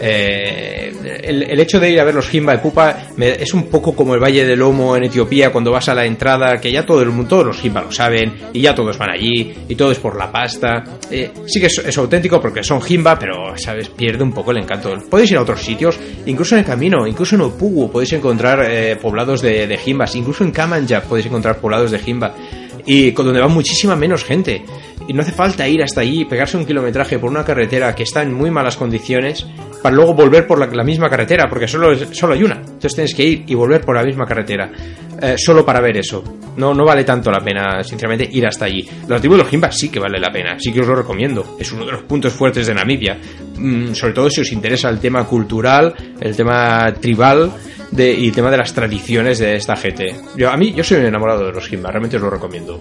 Eh, el, el hecho de ir a ver los Himba Epupa me, es un poco como el Valle del Omo en Etiopía, cuando vas a la entrada, que ya todo el mundo, todos los Himba lo saben y ya todos van allí y todo es por la pasta. Eh, sí que es, es auténtico porque son Himba, pero sabes, pierde un poco el encanto. Podéis ir a otros sitios, incluso en el camino, incluso en Opuwo podéis encontrar eh, poblados de, de Himbas, incluso en Kamanjab podéis encontrar poblados de Himba, y con donde va muchísima menos gente. Y no hace falta ir hasta allí, pegarse un kilometraje por una carretera que está en muy malas condiciones para luego volver por la, la misma carretera, porque solo, solo hay una. Entonces tienes que ir y volver por la misma carretera, eh, solo para ver eso. No, no vale tanto la pena, sinceramente, ir hasta allí. La tribu de los Himba sí que vale la pena, sí que os lo recomiendo. Es uno de los puntos fuertes de Namibia, mm, sobre todo si os interesa el tema cultural, el tema tribal de, y el tema de las tradiciones de esta gente. Yo, a mí, yo soy un enamorado de los Himba, realmente os lo recomiendo.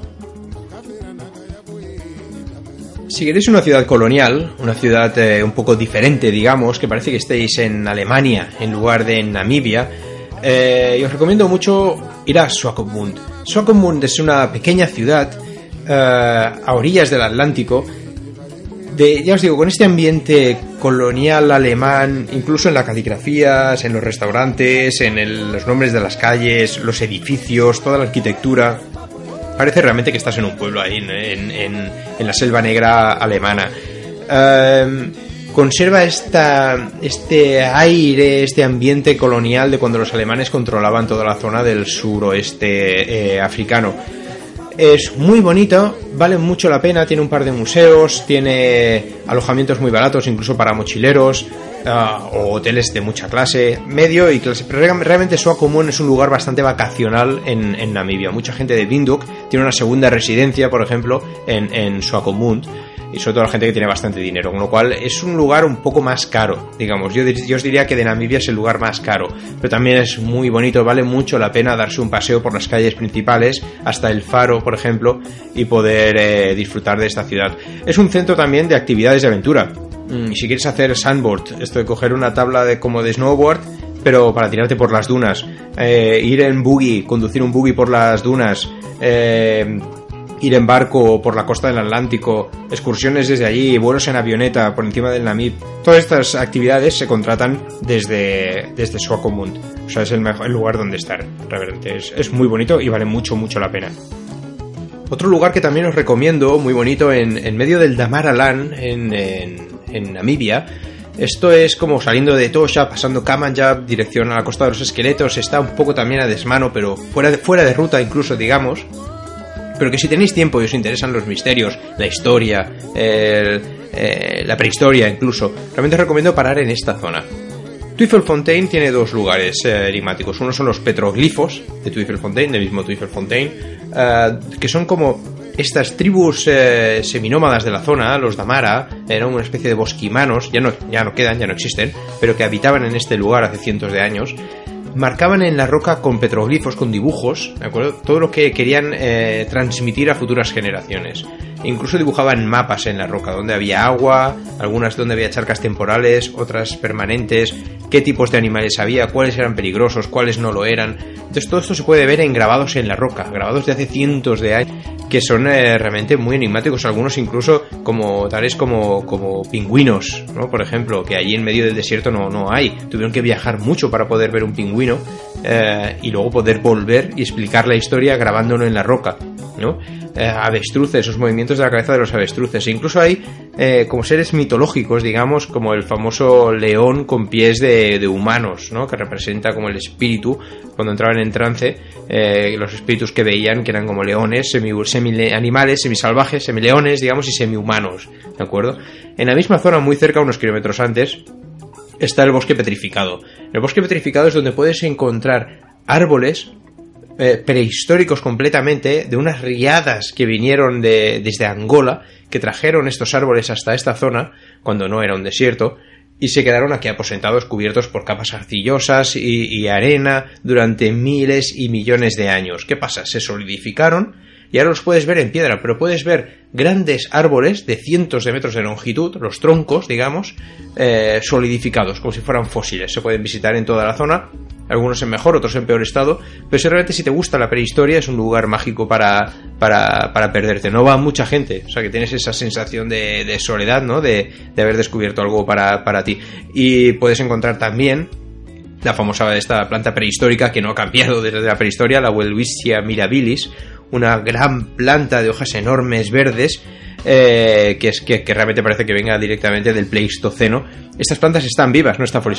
Si queréis una ciudad colonial, una ciudad eh, un poco diferente, digamos, que parece que estéis en Alemania en lugar de en Namibia, eh, os recomiendo mucho ir a Swakopmund. Swakopmund es una pequeña ciudad eh, a orillas del Atlántico, de, ya os digo, con este ambiente colonial alemán, incluso en las caligrafías, en los restaurantes, en el, los nombres de las calles, los edificios, toda la arquitectura. Parece realmente que estás en un pueblo ahí, en, en, en la selva negra alemana. Um, conserva esta, este aire, este ambiente colonial de cuando los alemanes controlaban toda la zona del suroeste eh, africano. Es muy bonito, vale mucho la pena, tiene un par de museos, tiene alojamientos muy baratos, incluso para mochileros, uh, o hoteles de mucha clase, medio y clase. Pero realmente Swakopmund es un lugar bastante vacacional en, en Namibia. Mucha gente de Windhoek tiene una segunda residencia, por ejemplo, en, en Swakopmund, y sobre todo la gente que tiene bastante dinero, con lo cual es un lugar un poco más caro, digamos. Yo, yo os diría que de Namibia es el lugar más caro, pero también es muy bonito, vale mucho la pena darse un paseo por las calles principales hasta el faro, por ejemplo, y poder eh, disfrutar de esta ciudad. Es un centro también de actividades de aventura. Mm, si quieres hacer sandboard, esto de coger una tabla de como de snowboard, pero para tirarte por las dunas, eh, ir en buggy, conducir un buggy por las dunas, eh... ir en barco por la costa del Atlántico, excursiones desde allí, vuelos en avioneta por encima del Namib. Todas estas actividades se contratan desde, desde Swakopmund. O sea, es el, mejor, el lugar donde estar. Realmente es, es muy bonito y vale mucho, mucho la pena. Otro lugar que también os recomiendo, muy bonito, en, en medio del Damaraland, en, en, en Namibia. Esto es como saliendo de Etosha, pasando Kamanjab, dirección a la costa de los esqueletos. Está un poco también a desmano, pero fuera de, fuera de ruta incluso, digamos. Pero que si tenéis tiempo y os interesan los misterios, la historia, el, eh, la prehistoria incluso, realmente os recomiendo parar en esta zona. Tweefelfontein tiene dos lugares eh, enigmáticos. Uno son los petroglifos de Tweefelfontein, del mismo Tweefelfontein, eh, que son como estas tribus eh, seminómadas de la zona, los Damara, eran una especie de bosquimanos, ya no, ya no quedan, ya no existen, pero que habitaban en este lugar hace cientos de años. Marcaban en la roca con petroglifos, con dibujos, ¿de acuerdo? Todo lo que querían eh, transmitir a futuras generaciones. Incluso dibujaban mapas en la roca, donde había agua, algunas donde había charcas temporales, otras permanentes, qué tipos de animales había, cuáles eran peligrosos, cuáles no lo eran. Entonces todo esto se puede ver en grabados en la roca, grabados de hace cientos de años, que son eh, realmente muy enigmáticos, algunos incluso como tales como, como pingüinos, ¿no? Por ejemplo, que allí en medio del desierto no, no hay. Tuvieron que viajar mucho para poder ver un pingüino eh, y luego poder volver y explicar la historia grabándolo en la roca, ¿no? Eh, avestruces, esos movimientos de la cabeza de los avestruces. E incluso hay eh, como seres mitológicos, digamos, como el famoso león con pies de, de humanos, ¿no? Que representa como el espíritu cuando entraban en trance, eh, los espíritus que veían que eran como leones, semi, semi animales, semisalvajes, semileones, digamos, y semihumanos, ¿de acuerdo? En la misma zona, muy cerca, unos kilómetros antes, está el bosque petrificado. El bosque petrificado es donde puedes encontrar árboles Eh, prehistóricos completamente, de unas riadas que vinieron de, desde Angola, que trajeron estos árboles hasta esta zona cuando no era un desierto, y se quedaron aquí aposentados, cubiertos por capas arcillosas y, y arena durante miles y millones de años. ¿Qué pasa? Se solidificaron y ahora los puedes ver en piedra, pero puedes ver grandes árboles de cientos de metros de longitud, los troncos, digamos, eh, solidificados, como si fueran fósiles. Se pueden visitar en toda la zona, algunos en mejor, otros en peor estado, pero si realmente si te gusta la prehistoria es un lugar mágico para, para, para perderte. No va mucha gente, o sea que tienes esa sensación de, de soledad, ¿no? De, de haber descubierto algo para, para ti. Y puedes encontrar también la famosa esta planta prehistórica que no ha cambiado desde la prehistoria, la Welwitschia mirabilis, una gran planta de hojas enormes verdes, eh, que, es, que, que realmente parece que venga directamente del Pleistoceno. Estas plantas están vivas, no están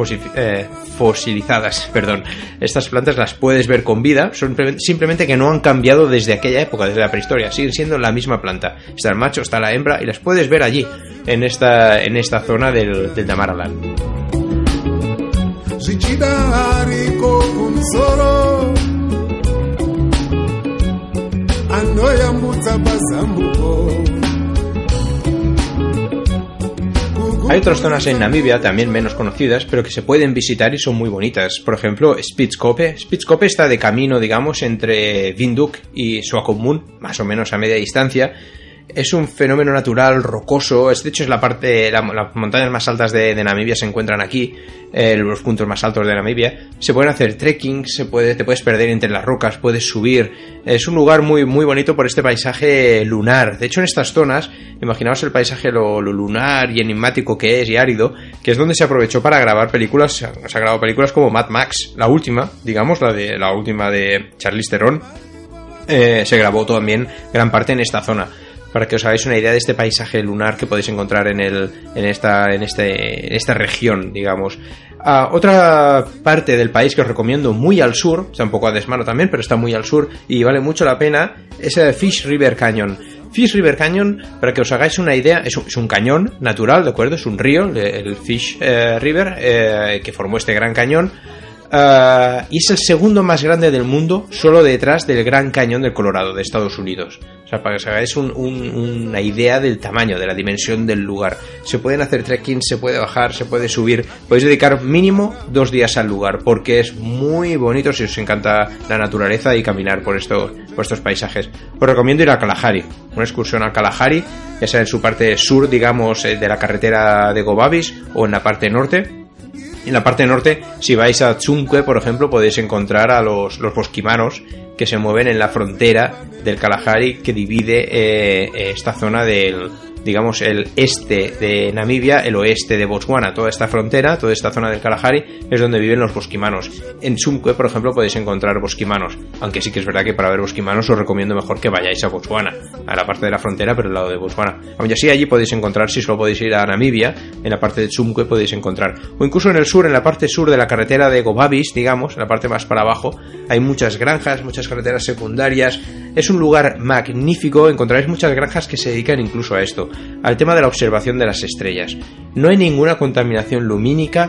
eh, fosilizadas, perdón. Estas plantas las puedes ver con vida, son simplemente que no han cambiado desde aquella época, desde la prehistoria, siguen siendo la misma planta. Está el macho, está la hembra, y las puedes ver allí, en esta, en esta zona del, del Damaraland. Hay otras zonas en Namibia también menos conocidas, pero que se pueden visitar y son muy bonitas. Por ejemplo, Spitzkoppe. Spitzkoppe está de camino, digamos, entre Windhoek y Swakopmund, más o menos a media distancia. Es un fenómeno natural rocoso, es, de hecho es la parte, la, las montañas más altas de, de Namibia se encuentran aquí, eh, los puntos más altos de Namibia. Se pueden hacer trekking, se puede, te puedes perder entre las rocas, puedes subir. Es un lugar muy, muy bonito por este paisaje lunar. De hecho, en estas zonas, imaginaos el paisaje lo, lo lunar y enigmático que es y árido, que es donde se aprovechó para grabar películas. Se han grabado películas como Mad Max, la última, digamos, la de la última de Charlize Theron. Eh, se grabó también gran parte en esta zona, para que os hagáis una idea de este paisaje lunar que podéis encontrar en el en esta en este en esta región, digamos. Uh, otra parte del país que os recomiendo muy al sur, está un poco a desmano también, pero está muy al sur y vale mucho la pena, es el Fish River Canyon. Fish River Canyon, para que os hagáis una idea, es un, es un cañón natural, ¿de acuerdo? Es un río, el Fish eh, River, eh, que formó este gran cañón. Uh, y es el segundo más grande del mundo, solo detrás del Gran Cañón del Colorado de Estados Unidos. O sea, para que os hagáis un, un, una idea del tamaño, de la dimensión del lugar. Se pueden hacer trekking, se puede bajar, se puede subir. Podéis dedicar mínimo dos días al lugar, porque es muy bonito si os encanta la naturaleza y caminar por estos, por estos paisajes. Os recomiendo ir a Kalahari, una excursión a Kalahari, ya sea en su parte sur, digamos, de la carretera de Gobabis, o en la parte norte. En la parte norte, si vais a Tsumkwe, por ejemplo, podéis encontrar a los, los bosquimanos que se mueven en la frontera del Kalahari que divide eh, esta zona del, digamos, el este de Namibia, el oeste de Botswana. Toda esta frontera, toda esta zona del Kalahari es donde viven los bosquimanos. En Tsumkwe, por ejemplo, podéis encontrar bosquimanos, aunque sí que es verdad que para ver bosquimanos os recomiendo mejor que vayáis a Botswana, a la parte de la frontera, pero al lado de Botswana. Aunque así allí podéis encontrar, si solo podéis ir a Namibia, en la parte de Tsumkwe podéis encontrar. O incluso en el sur, en la parte sur de la carretera de Gobabis, digamos, en la parte más para abajo, hay muchas granjas, muchas carreteras secundarias. Es un lugar magnífico, encontraréis muchas granjas que se dedican incluso a esto, al tema de la observación de las estrellas. No hay ninguna contaminación lumínica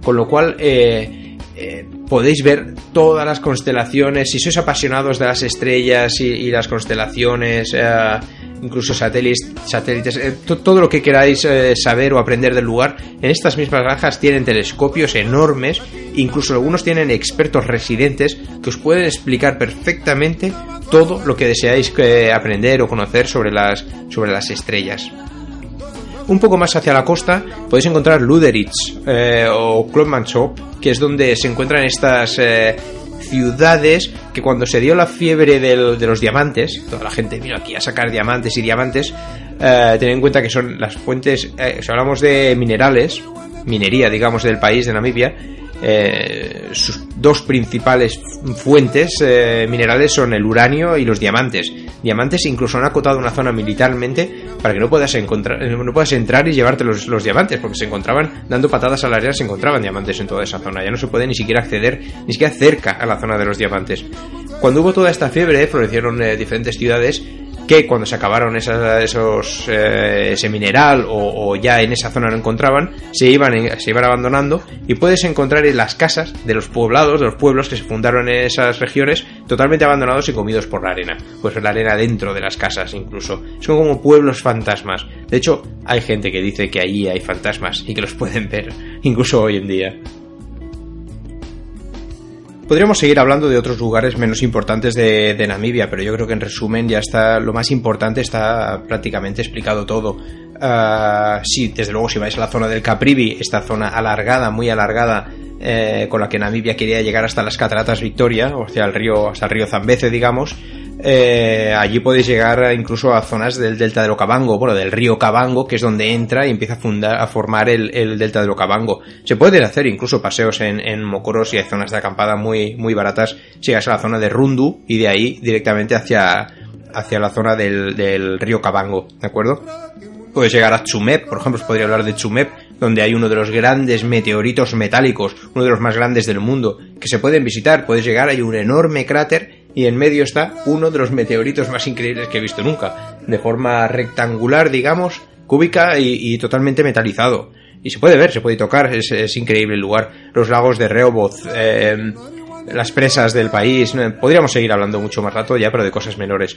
con lo cual eh, eh, podéis ver todas las constelaciones. Si sois apasionados de las estrellas y, y las constelaciones, eh, incluso satélites, satélites eh, to, todo lo que queráis eh, saber o aprender del lugar, en estas mismas granjas tienen telescopios enormes, incluso algunos tienen expertos residentes que os pueden explicar perfectamente todo lo que deseáis eh, aprender o conocer sobre las, sobre las estrellas. Un poco más hacia la costa podéis encontrar Luderitz eh, o Klopmanshop, que es donde se encuentran estas eh, ciudades que cuando se dio la fiebre del, de los diamantes, toda la gente vino aquí a sacar diamantes y diamantes, eh, tened en cuenta que son las fuentes, eh, si hablamos de minerales, minería digamos del país de Namibia, eh, sus dos principales fuentes eh, minerales son el uranio y los diamantes. Diamantes incluso han acotado una zona militarmente para que no puedas encontrar, no puedas entrar y llevarte los, los diamantes, porque se encontraban dando patadas a la arena, se encontraban diamantes en toda esa zona. Ya no se puede ni siquiera acceder, ni siquiera cerca a la zona de los diamantes. Cuando hubo toda esta fiebre, florecieron eh, diferentes ciudades que cuando se acabaron esas, esos, eh, ese mineral o, o ya en esa zona no encontraban, se iban, en, se iban abandonando, y puedes encontrar en las casas de los poblados, de los pueblos que se fundaron en esas regiones, totalmente abandonados y comidos por la arena. Pues la arena dentro de las casas incluso. Son como pueblos fantasmas. De hecho, hay gente que dice que allí hay fantasmas y que los pueden ver, incluso hoy en día. Podríamos seguir hablando de otros lugares menos importantes de, de Namibia, pero yo creo que en resumen ya está, lo más importante está prácticamente explicado todo. Uh, sí, desde luego si vais a la zona del Caprivi, esta zona alargada, muy alargada, eh, con la que Namibia quería llegar hasta las cataratas Victoria, o hacia el río, hasta el río Zambeze, digamos, eh, allí podéis llegar incluso a zonas del delta del Okavango, bueno, del río Okavango, que es donde entra y empieza a, fundar, a formar el, el delta del Okavango. Se pueden hacer incluso paseos en, en Mocoros, y hay zonas de acampada muy, muy baratas. Llegas a la zona de Rundu y de ahí directamente hacia, hacia la zona del, del río Okavango, ¿de acuerdo? Puedes llegar a Tsumeb, por ejemplo, os podría hablar de Tsumeb, donde hay uno de los grandes meteoritos metálicos, uno de los más grandes del mundo, que se pueden visitar. Puedes llegar, hay un enorme cráter y en medio está uno de los meteoritos más increíbles que he visto nunca, de forma rectangular, digamos, cúbica y, y totalmente metalizado. Y se puede ver, se puede tocar, es, es increíble el lugar. Los lagos de Rehoboth, eh, las presas del país, podríamos seguir hablando mucho más rato ya, pero de cosas menores.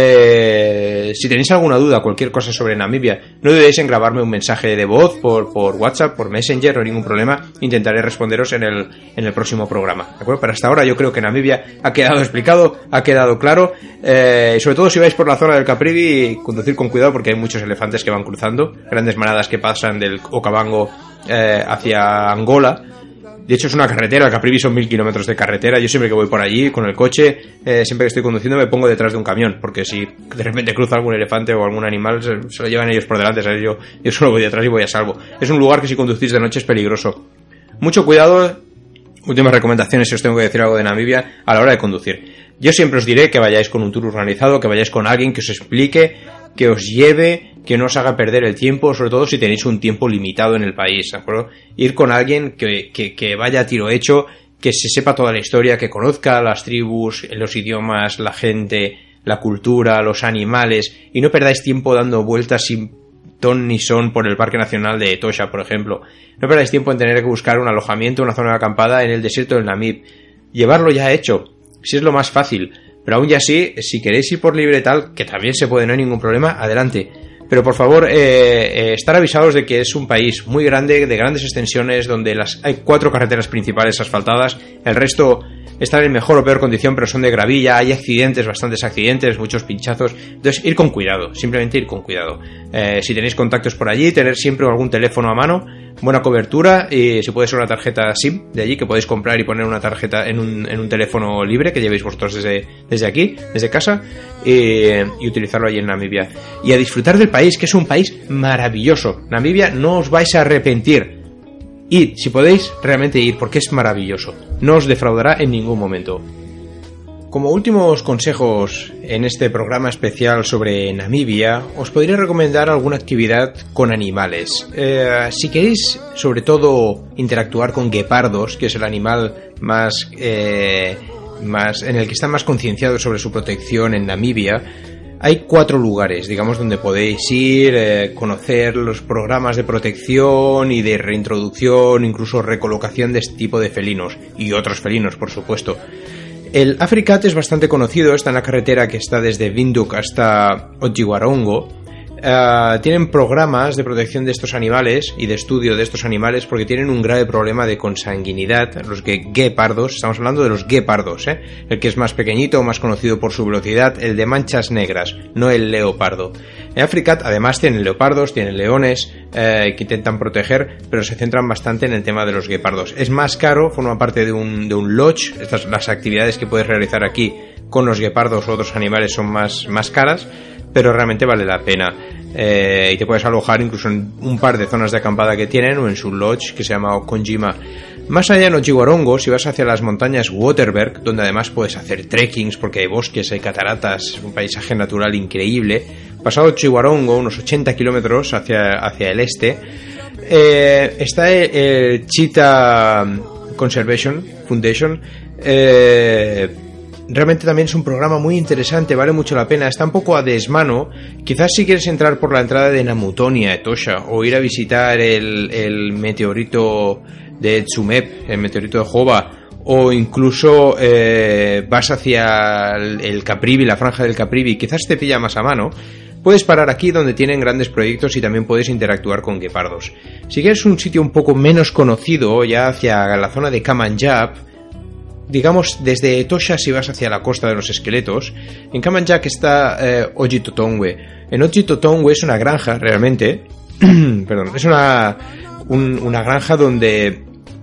Eh, si tenéis alguna duda, cualquier cosa sobre Namibia, no dudéis en grabarme un mensaje de voz por, por WhatsApp, por Messenger, no hay ningún problema. Intentaré responderos en el, en el próximo programa, ¿de acuerdo? Pero hasta ahora yo creo que Namibia ha quedado explicado, ha quedado claro, eh, sobre todo si vais por la zona del Caprivi, conducir con cuidado porque hay muchos elefantes que van cruzando, grandes manadas que pasan del Okavango eh, hacia Angola. De hecho es una carretera, el Caprivi son mil kilómetros de carretera. Yo siempre que voy por allí con el coche, eh, siempre que estoy conduciendo me pongo detrás de un camión, porque si de repente cruza algún elefante o algún animal, se, se lo llevan ellos por delante, ¿sabes? Yo, yo solo voy detrás y voy a salvo. Es un lugar que si conducís de noche es peligroso. Mucho cuidado, últimas recomendaciones si os tengo que decir algo de Namibia a la hora de conducir. Yo siempre os diré que vayáis con un tour organizado, que vayáis con alguien que os explique, que os lleve, que no os haga perder el tiempo, sobre todo si tenéis un tiempo limitado en el país, ¿de acuerdo? Ir con alguien que, que, que vaya a tiro hecho, que se sepa toda la historia, que conozca las tribus, los idiomas, la gente, la cultura, los animales, y no perdáis tiempo dando vueltas sin ton ni son por el Parque Nacional de Etosha, por ejemplo. No perdáis tiempo en tener que buscar un alojamiento, una zona de acampada en el desierto del Namib. Llevarlo ya hecho, si es lo más fácil. Pero aún ya así, si queréis ir por libre tal, que también se puede, no hay ningún problema, adelante. Pero por favor, eh, eh, estar avisados de que es un país muy grande, de grandes extensiones, donde las hay cuatro carreteras principales asfaltadas, el resto están en mejor o peor condición, pero son de gravilla, hay accidentes, bastantes accidentes, muchos pinchazos. Entonces, ir con cuidado, simplemente ir con cuidado. Eh, si tenéis contactos por allí, tener siempre algún teléfono a mano, buena cobertura, y si puede ser una tarjeta SIM de allí, que podéis comprar y poner una tarjeta en un, en un teléfono libre que llevéis vosotros desde, desde aquí, desde casa, y, y utilizarlo allí en Namibia. Y a disfrutar del país, que es un país maravilloso. Namibia, no os vais a arrepentir. Id, si podéis, realmente ir, porque es maravilloso. No os defraudará en ningún momento. Como últimos consejos en este programa especial sobre Namibia, os podría recomendar alguna actividad con animales. Eh, si queréis, sobre todo, interactuar con guepardos, que es el animal más, eh, más en el que están más concienciados sobre su protección en Namibia, hay cuatro lugares, digamos, donde podéis ir, eh, conocer los programas de protección y de reintroducción, incluso recolocación de este tipo de felinos y otros felinos, por supuesto. El AfriCat es bastante conocido, está en la carretera que está desde Windhoek hasta Otjiwarongo. Uh, tienen programas de protección de estos animales y de estudio de estos animales porque tienen un grave problema de consanguinidad. Los guepardos, estamos hablando de los guepardos, ¿eh? El que es más pequeñito, más conocido por su velocidad, el de manchas negras, no el leopardo. En AfriCat además tienen leopardos, tienen leones eh, que intentan proteger, pero se centran bastante en el tema de los guepardos. Es más caro, forma parte de un, de un lodge. Estas, las actividades que puedes realizar aquí con los guepardos u otros animales son más, más caras, pero realmente vale la pena. Eh, y te puedes alojar incluso en un par de zonas de acampada que tienen o en su lodge que se llama Okonjima. Más allá en Otjiwarongo, si vas hacia las montañas Waterberg, donde además puedes hacer trekkings porque hay bosques, hay cataratas, un paisaje natural increíble, pasado Otjiwarongo, unos ochenta kilómetros hacia, hacia el este, eh, está el, el Cheetah Conservation Foundation. eh, Realmente también es un programa muy interesante, vale mucho la pena, está un poco a desmano. Quizás si quieres entrar por la entrada de Namutonia, Etosha, o ir a visitar el, el meteorito de Tsumeb, el meteorito de Jova, o incluso eh, vas hacia el, el Caprivi, la franja del Caprivi, quizás te pilla más a mano. Puedes parar aquí donde tienen grandes proyectos y también puedes interactuar con guepardos. Si quieres un sitio un poco menos conocido, ya hacia la zona de Kamanjab, digamos, desde Etosha si vas hacia la costa de los esqueletos, en Kamanjak está eh, Otjitotongwe. En Otjitotongwe es una granja, realmente, perdón, es una, un, una granja donde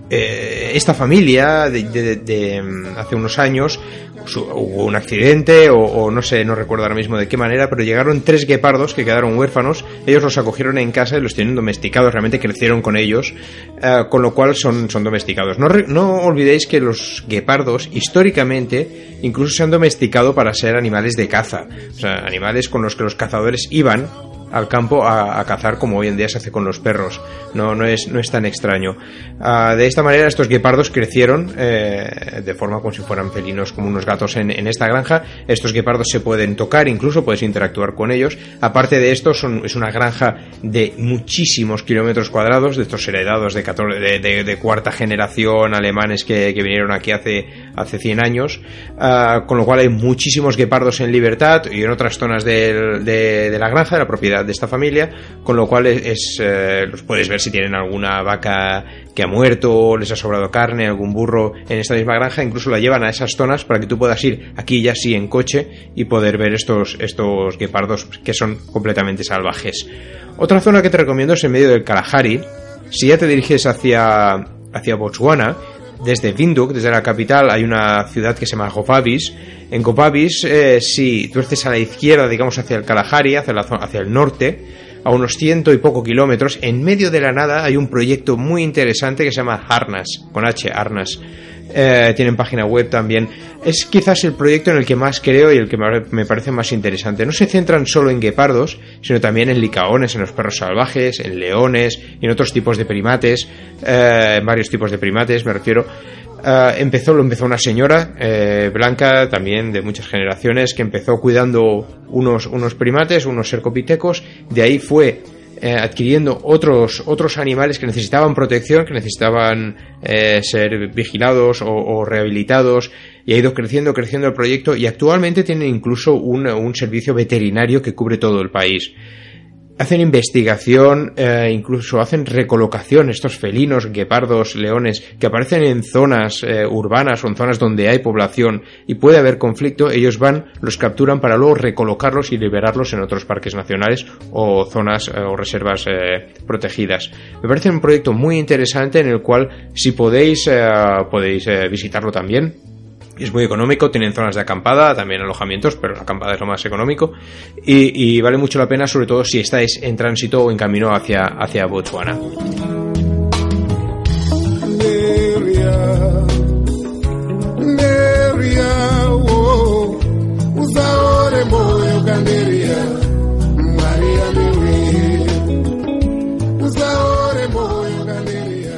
eh, esta familia de, de, de, de hace unos años su, hubo un accidente o, o no sé, no recuerdo ahora mismo de qué manera, pero llegaron tres guepardos que quedaron huérfanos. Ellos los acogieron en casa y los tienen domesticados, realmente crecieron con ellos, eh, con lo cual son, son domesticados. No, no olvidéis que los guepardos históricamente incluso se han domesticado para ser animales de caza, o sea, animales con los que los cazadores iban al campo a, a cazar, como hoy en día se hace con los perros. No, no es, no es tan extraño. Uh, de esta manera estos guepardos crecieron eh, de forma como si fueran felinos, como unos gatos en, en esta granja. Estos guepardos se pueden tocar, incluso puedes interactuar con ellos. Aparte de esto, son, es una granja de muchísimos kilómetros cuadrados, de estos heredados de, catorce, de, de, de cuarta generación alemanes que, que vinieron aquí hace, hace cien años, uh, con lo cual hay muchísimos guepardos en libertad y en otras zonas de, de, de la granja, de la propiedad de esta familia, con lo cual es, es eh, los puedes ver si tienen alguna vaca que ha muerto, les ha sobrado carne, algún burro en esta misma granja, incluso la llevan a esas zonas para que tú puedas ir aquí ya sí en coche y poder ver estos, estos guepardos que son completamente salvajes. Otra zona que te recomiendo es en medio del Kalahari. Si ya te diriges hacia, hacia Botswana, desde Windhoek, desde la capital, hay una ciudad que se llama Gopabis. En Gopabis, eh, si tuerces a la izquierda, digamos hacia el Kalahari, hacia, la zona, hacia el norte, a unos ciento y poco kilómetros, en medio de la nada hay un proyecto muy interesante que se llama Harnas, con H, Harnas. Eh, tienen página web también. Es quizás el proyecto en el que más creo y el que me parece más interesante. No se centran solo en guepardos, sino también en licaones, en los perros salvajes, en leones y en otros tipos de primates, eh, varios tipos de primates me refiero. Uh, empezó, lo empezó una señora eh, blanca, también de muchas generaciones, que empezó cuidando unos, unos primates, unos cercopithecus. De ahí fue eh, adquiriendo otros, otros animales que necesitaban protección, que necesitaban eh, ser vigilados o, o rehabilitados, y ha ido creciendo, creciendo el proyecto, y actualmente tiene incluso un, un servicio veterinario que cubre todo el país. Hacen investigación, eh, incluso hacen recolocación, estos felinos, guepardos, leones, que aparecen en zonas eh, urbanas o en zonas donde hay población y puede haber conflicto. Ellos van, los capturan para luego recolocarlos y liberarlos en otros parques nacionales o zonas eh, o reservas eh, protegidas. Me parece un proyecto muy interesante en el cual, si podéis, eh, podéis eh, visitarlo también. Es muy económico, tienen zonas de acampada, también alojamientos, pero la acampada es lo más económico y, y vale mucho la pena, sobre todo si estáis en tránsito o en camino hacia, hacia Botswana.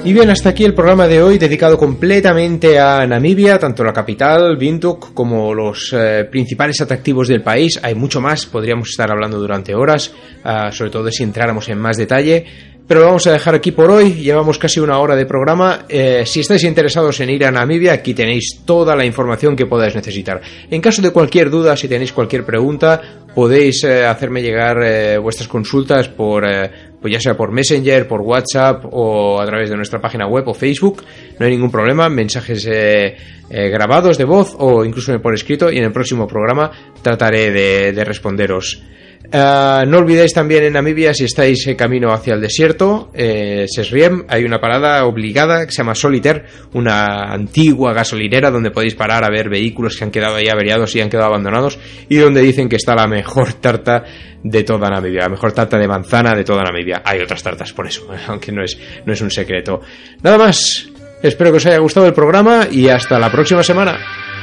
Y bien, hasta aquí el programa de hoy dedicado completamente a Namibia, tanto la capital, Windhoek, como los eh, principales atractivos del país. Hay mucho más, podríamos estar hablando durante horas, uh, sobre todo si entráramos en más detalle, pero lo vamos a dejar aquí por hoy. Llevamos casi una hora de programa. Eh, si estáis interesados en ir a Namibia, aquí tenéis toda la información que podáis necesitar. En caso de cualquier duda, si tenéis cualquier pregunta, podéis eh, hacerme llegar eh, vuestras consultas por... Eh, pues ya sea por Messenger, por WhatsApp o a través de nuestra página web o Facebook. No hay ningún problema, mensajes eh, eh, grabados de voz o incluso por escrito, y en el próximo programa trataré de, de responderos. Uh, no olvidéis también en Namibia, si estáis en camino hacia el desierto, eh, Sesriem, hay una parada obligada que se llama Solitaire, una antigua gasolinera donde podéis parar a ver vehículos que han quedado ahí averiados y han quedado abandonados, y donde dicen que está la mejor tarta de toda Namibia, la mejor tarta de manzana de toda Namibia. Hay otras tartas por eso, aunque no es, no es un secreto. Nada más, espero que os haya gustado el programa y hasta la próxima semana.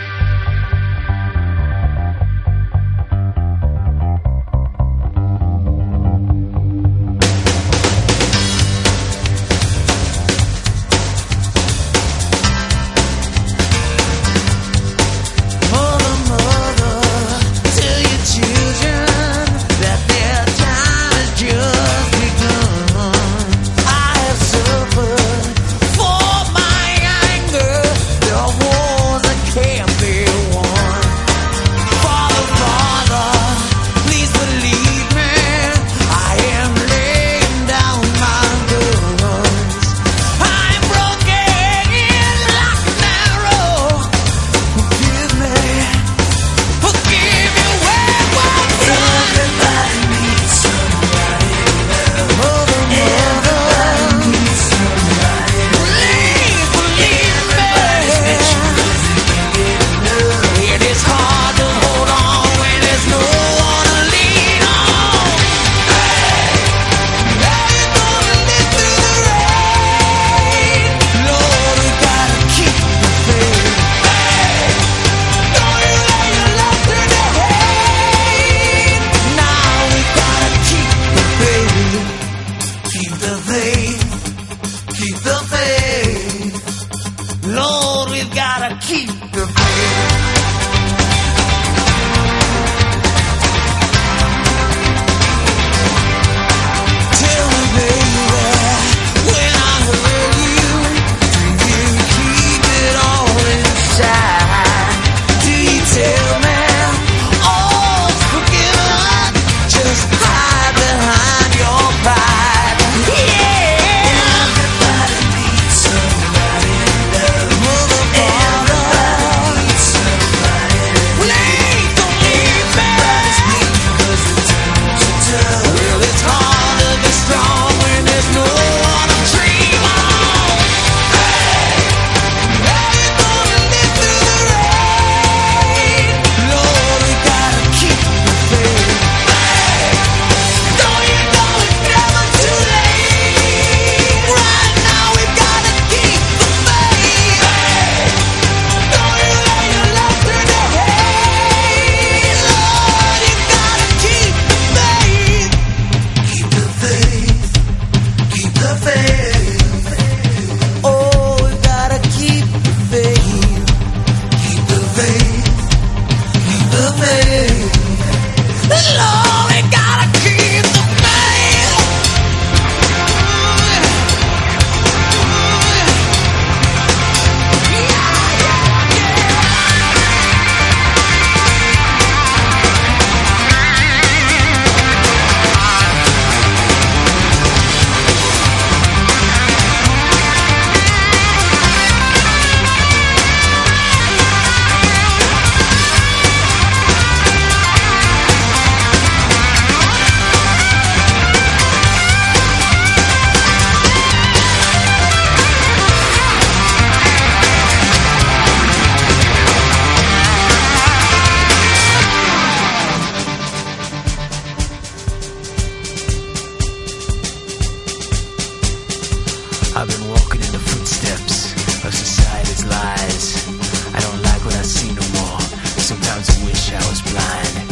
I've been walking in the footsteps of society's lies. I don't like what I see no more. Sometimes I wish I was blind.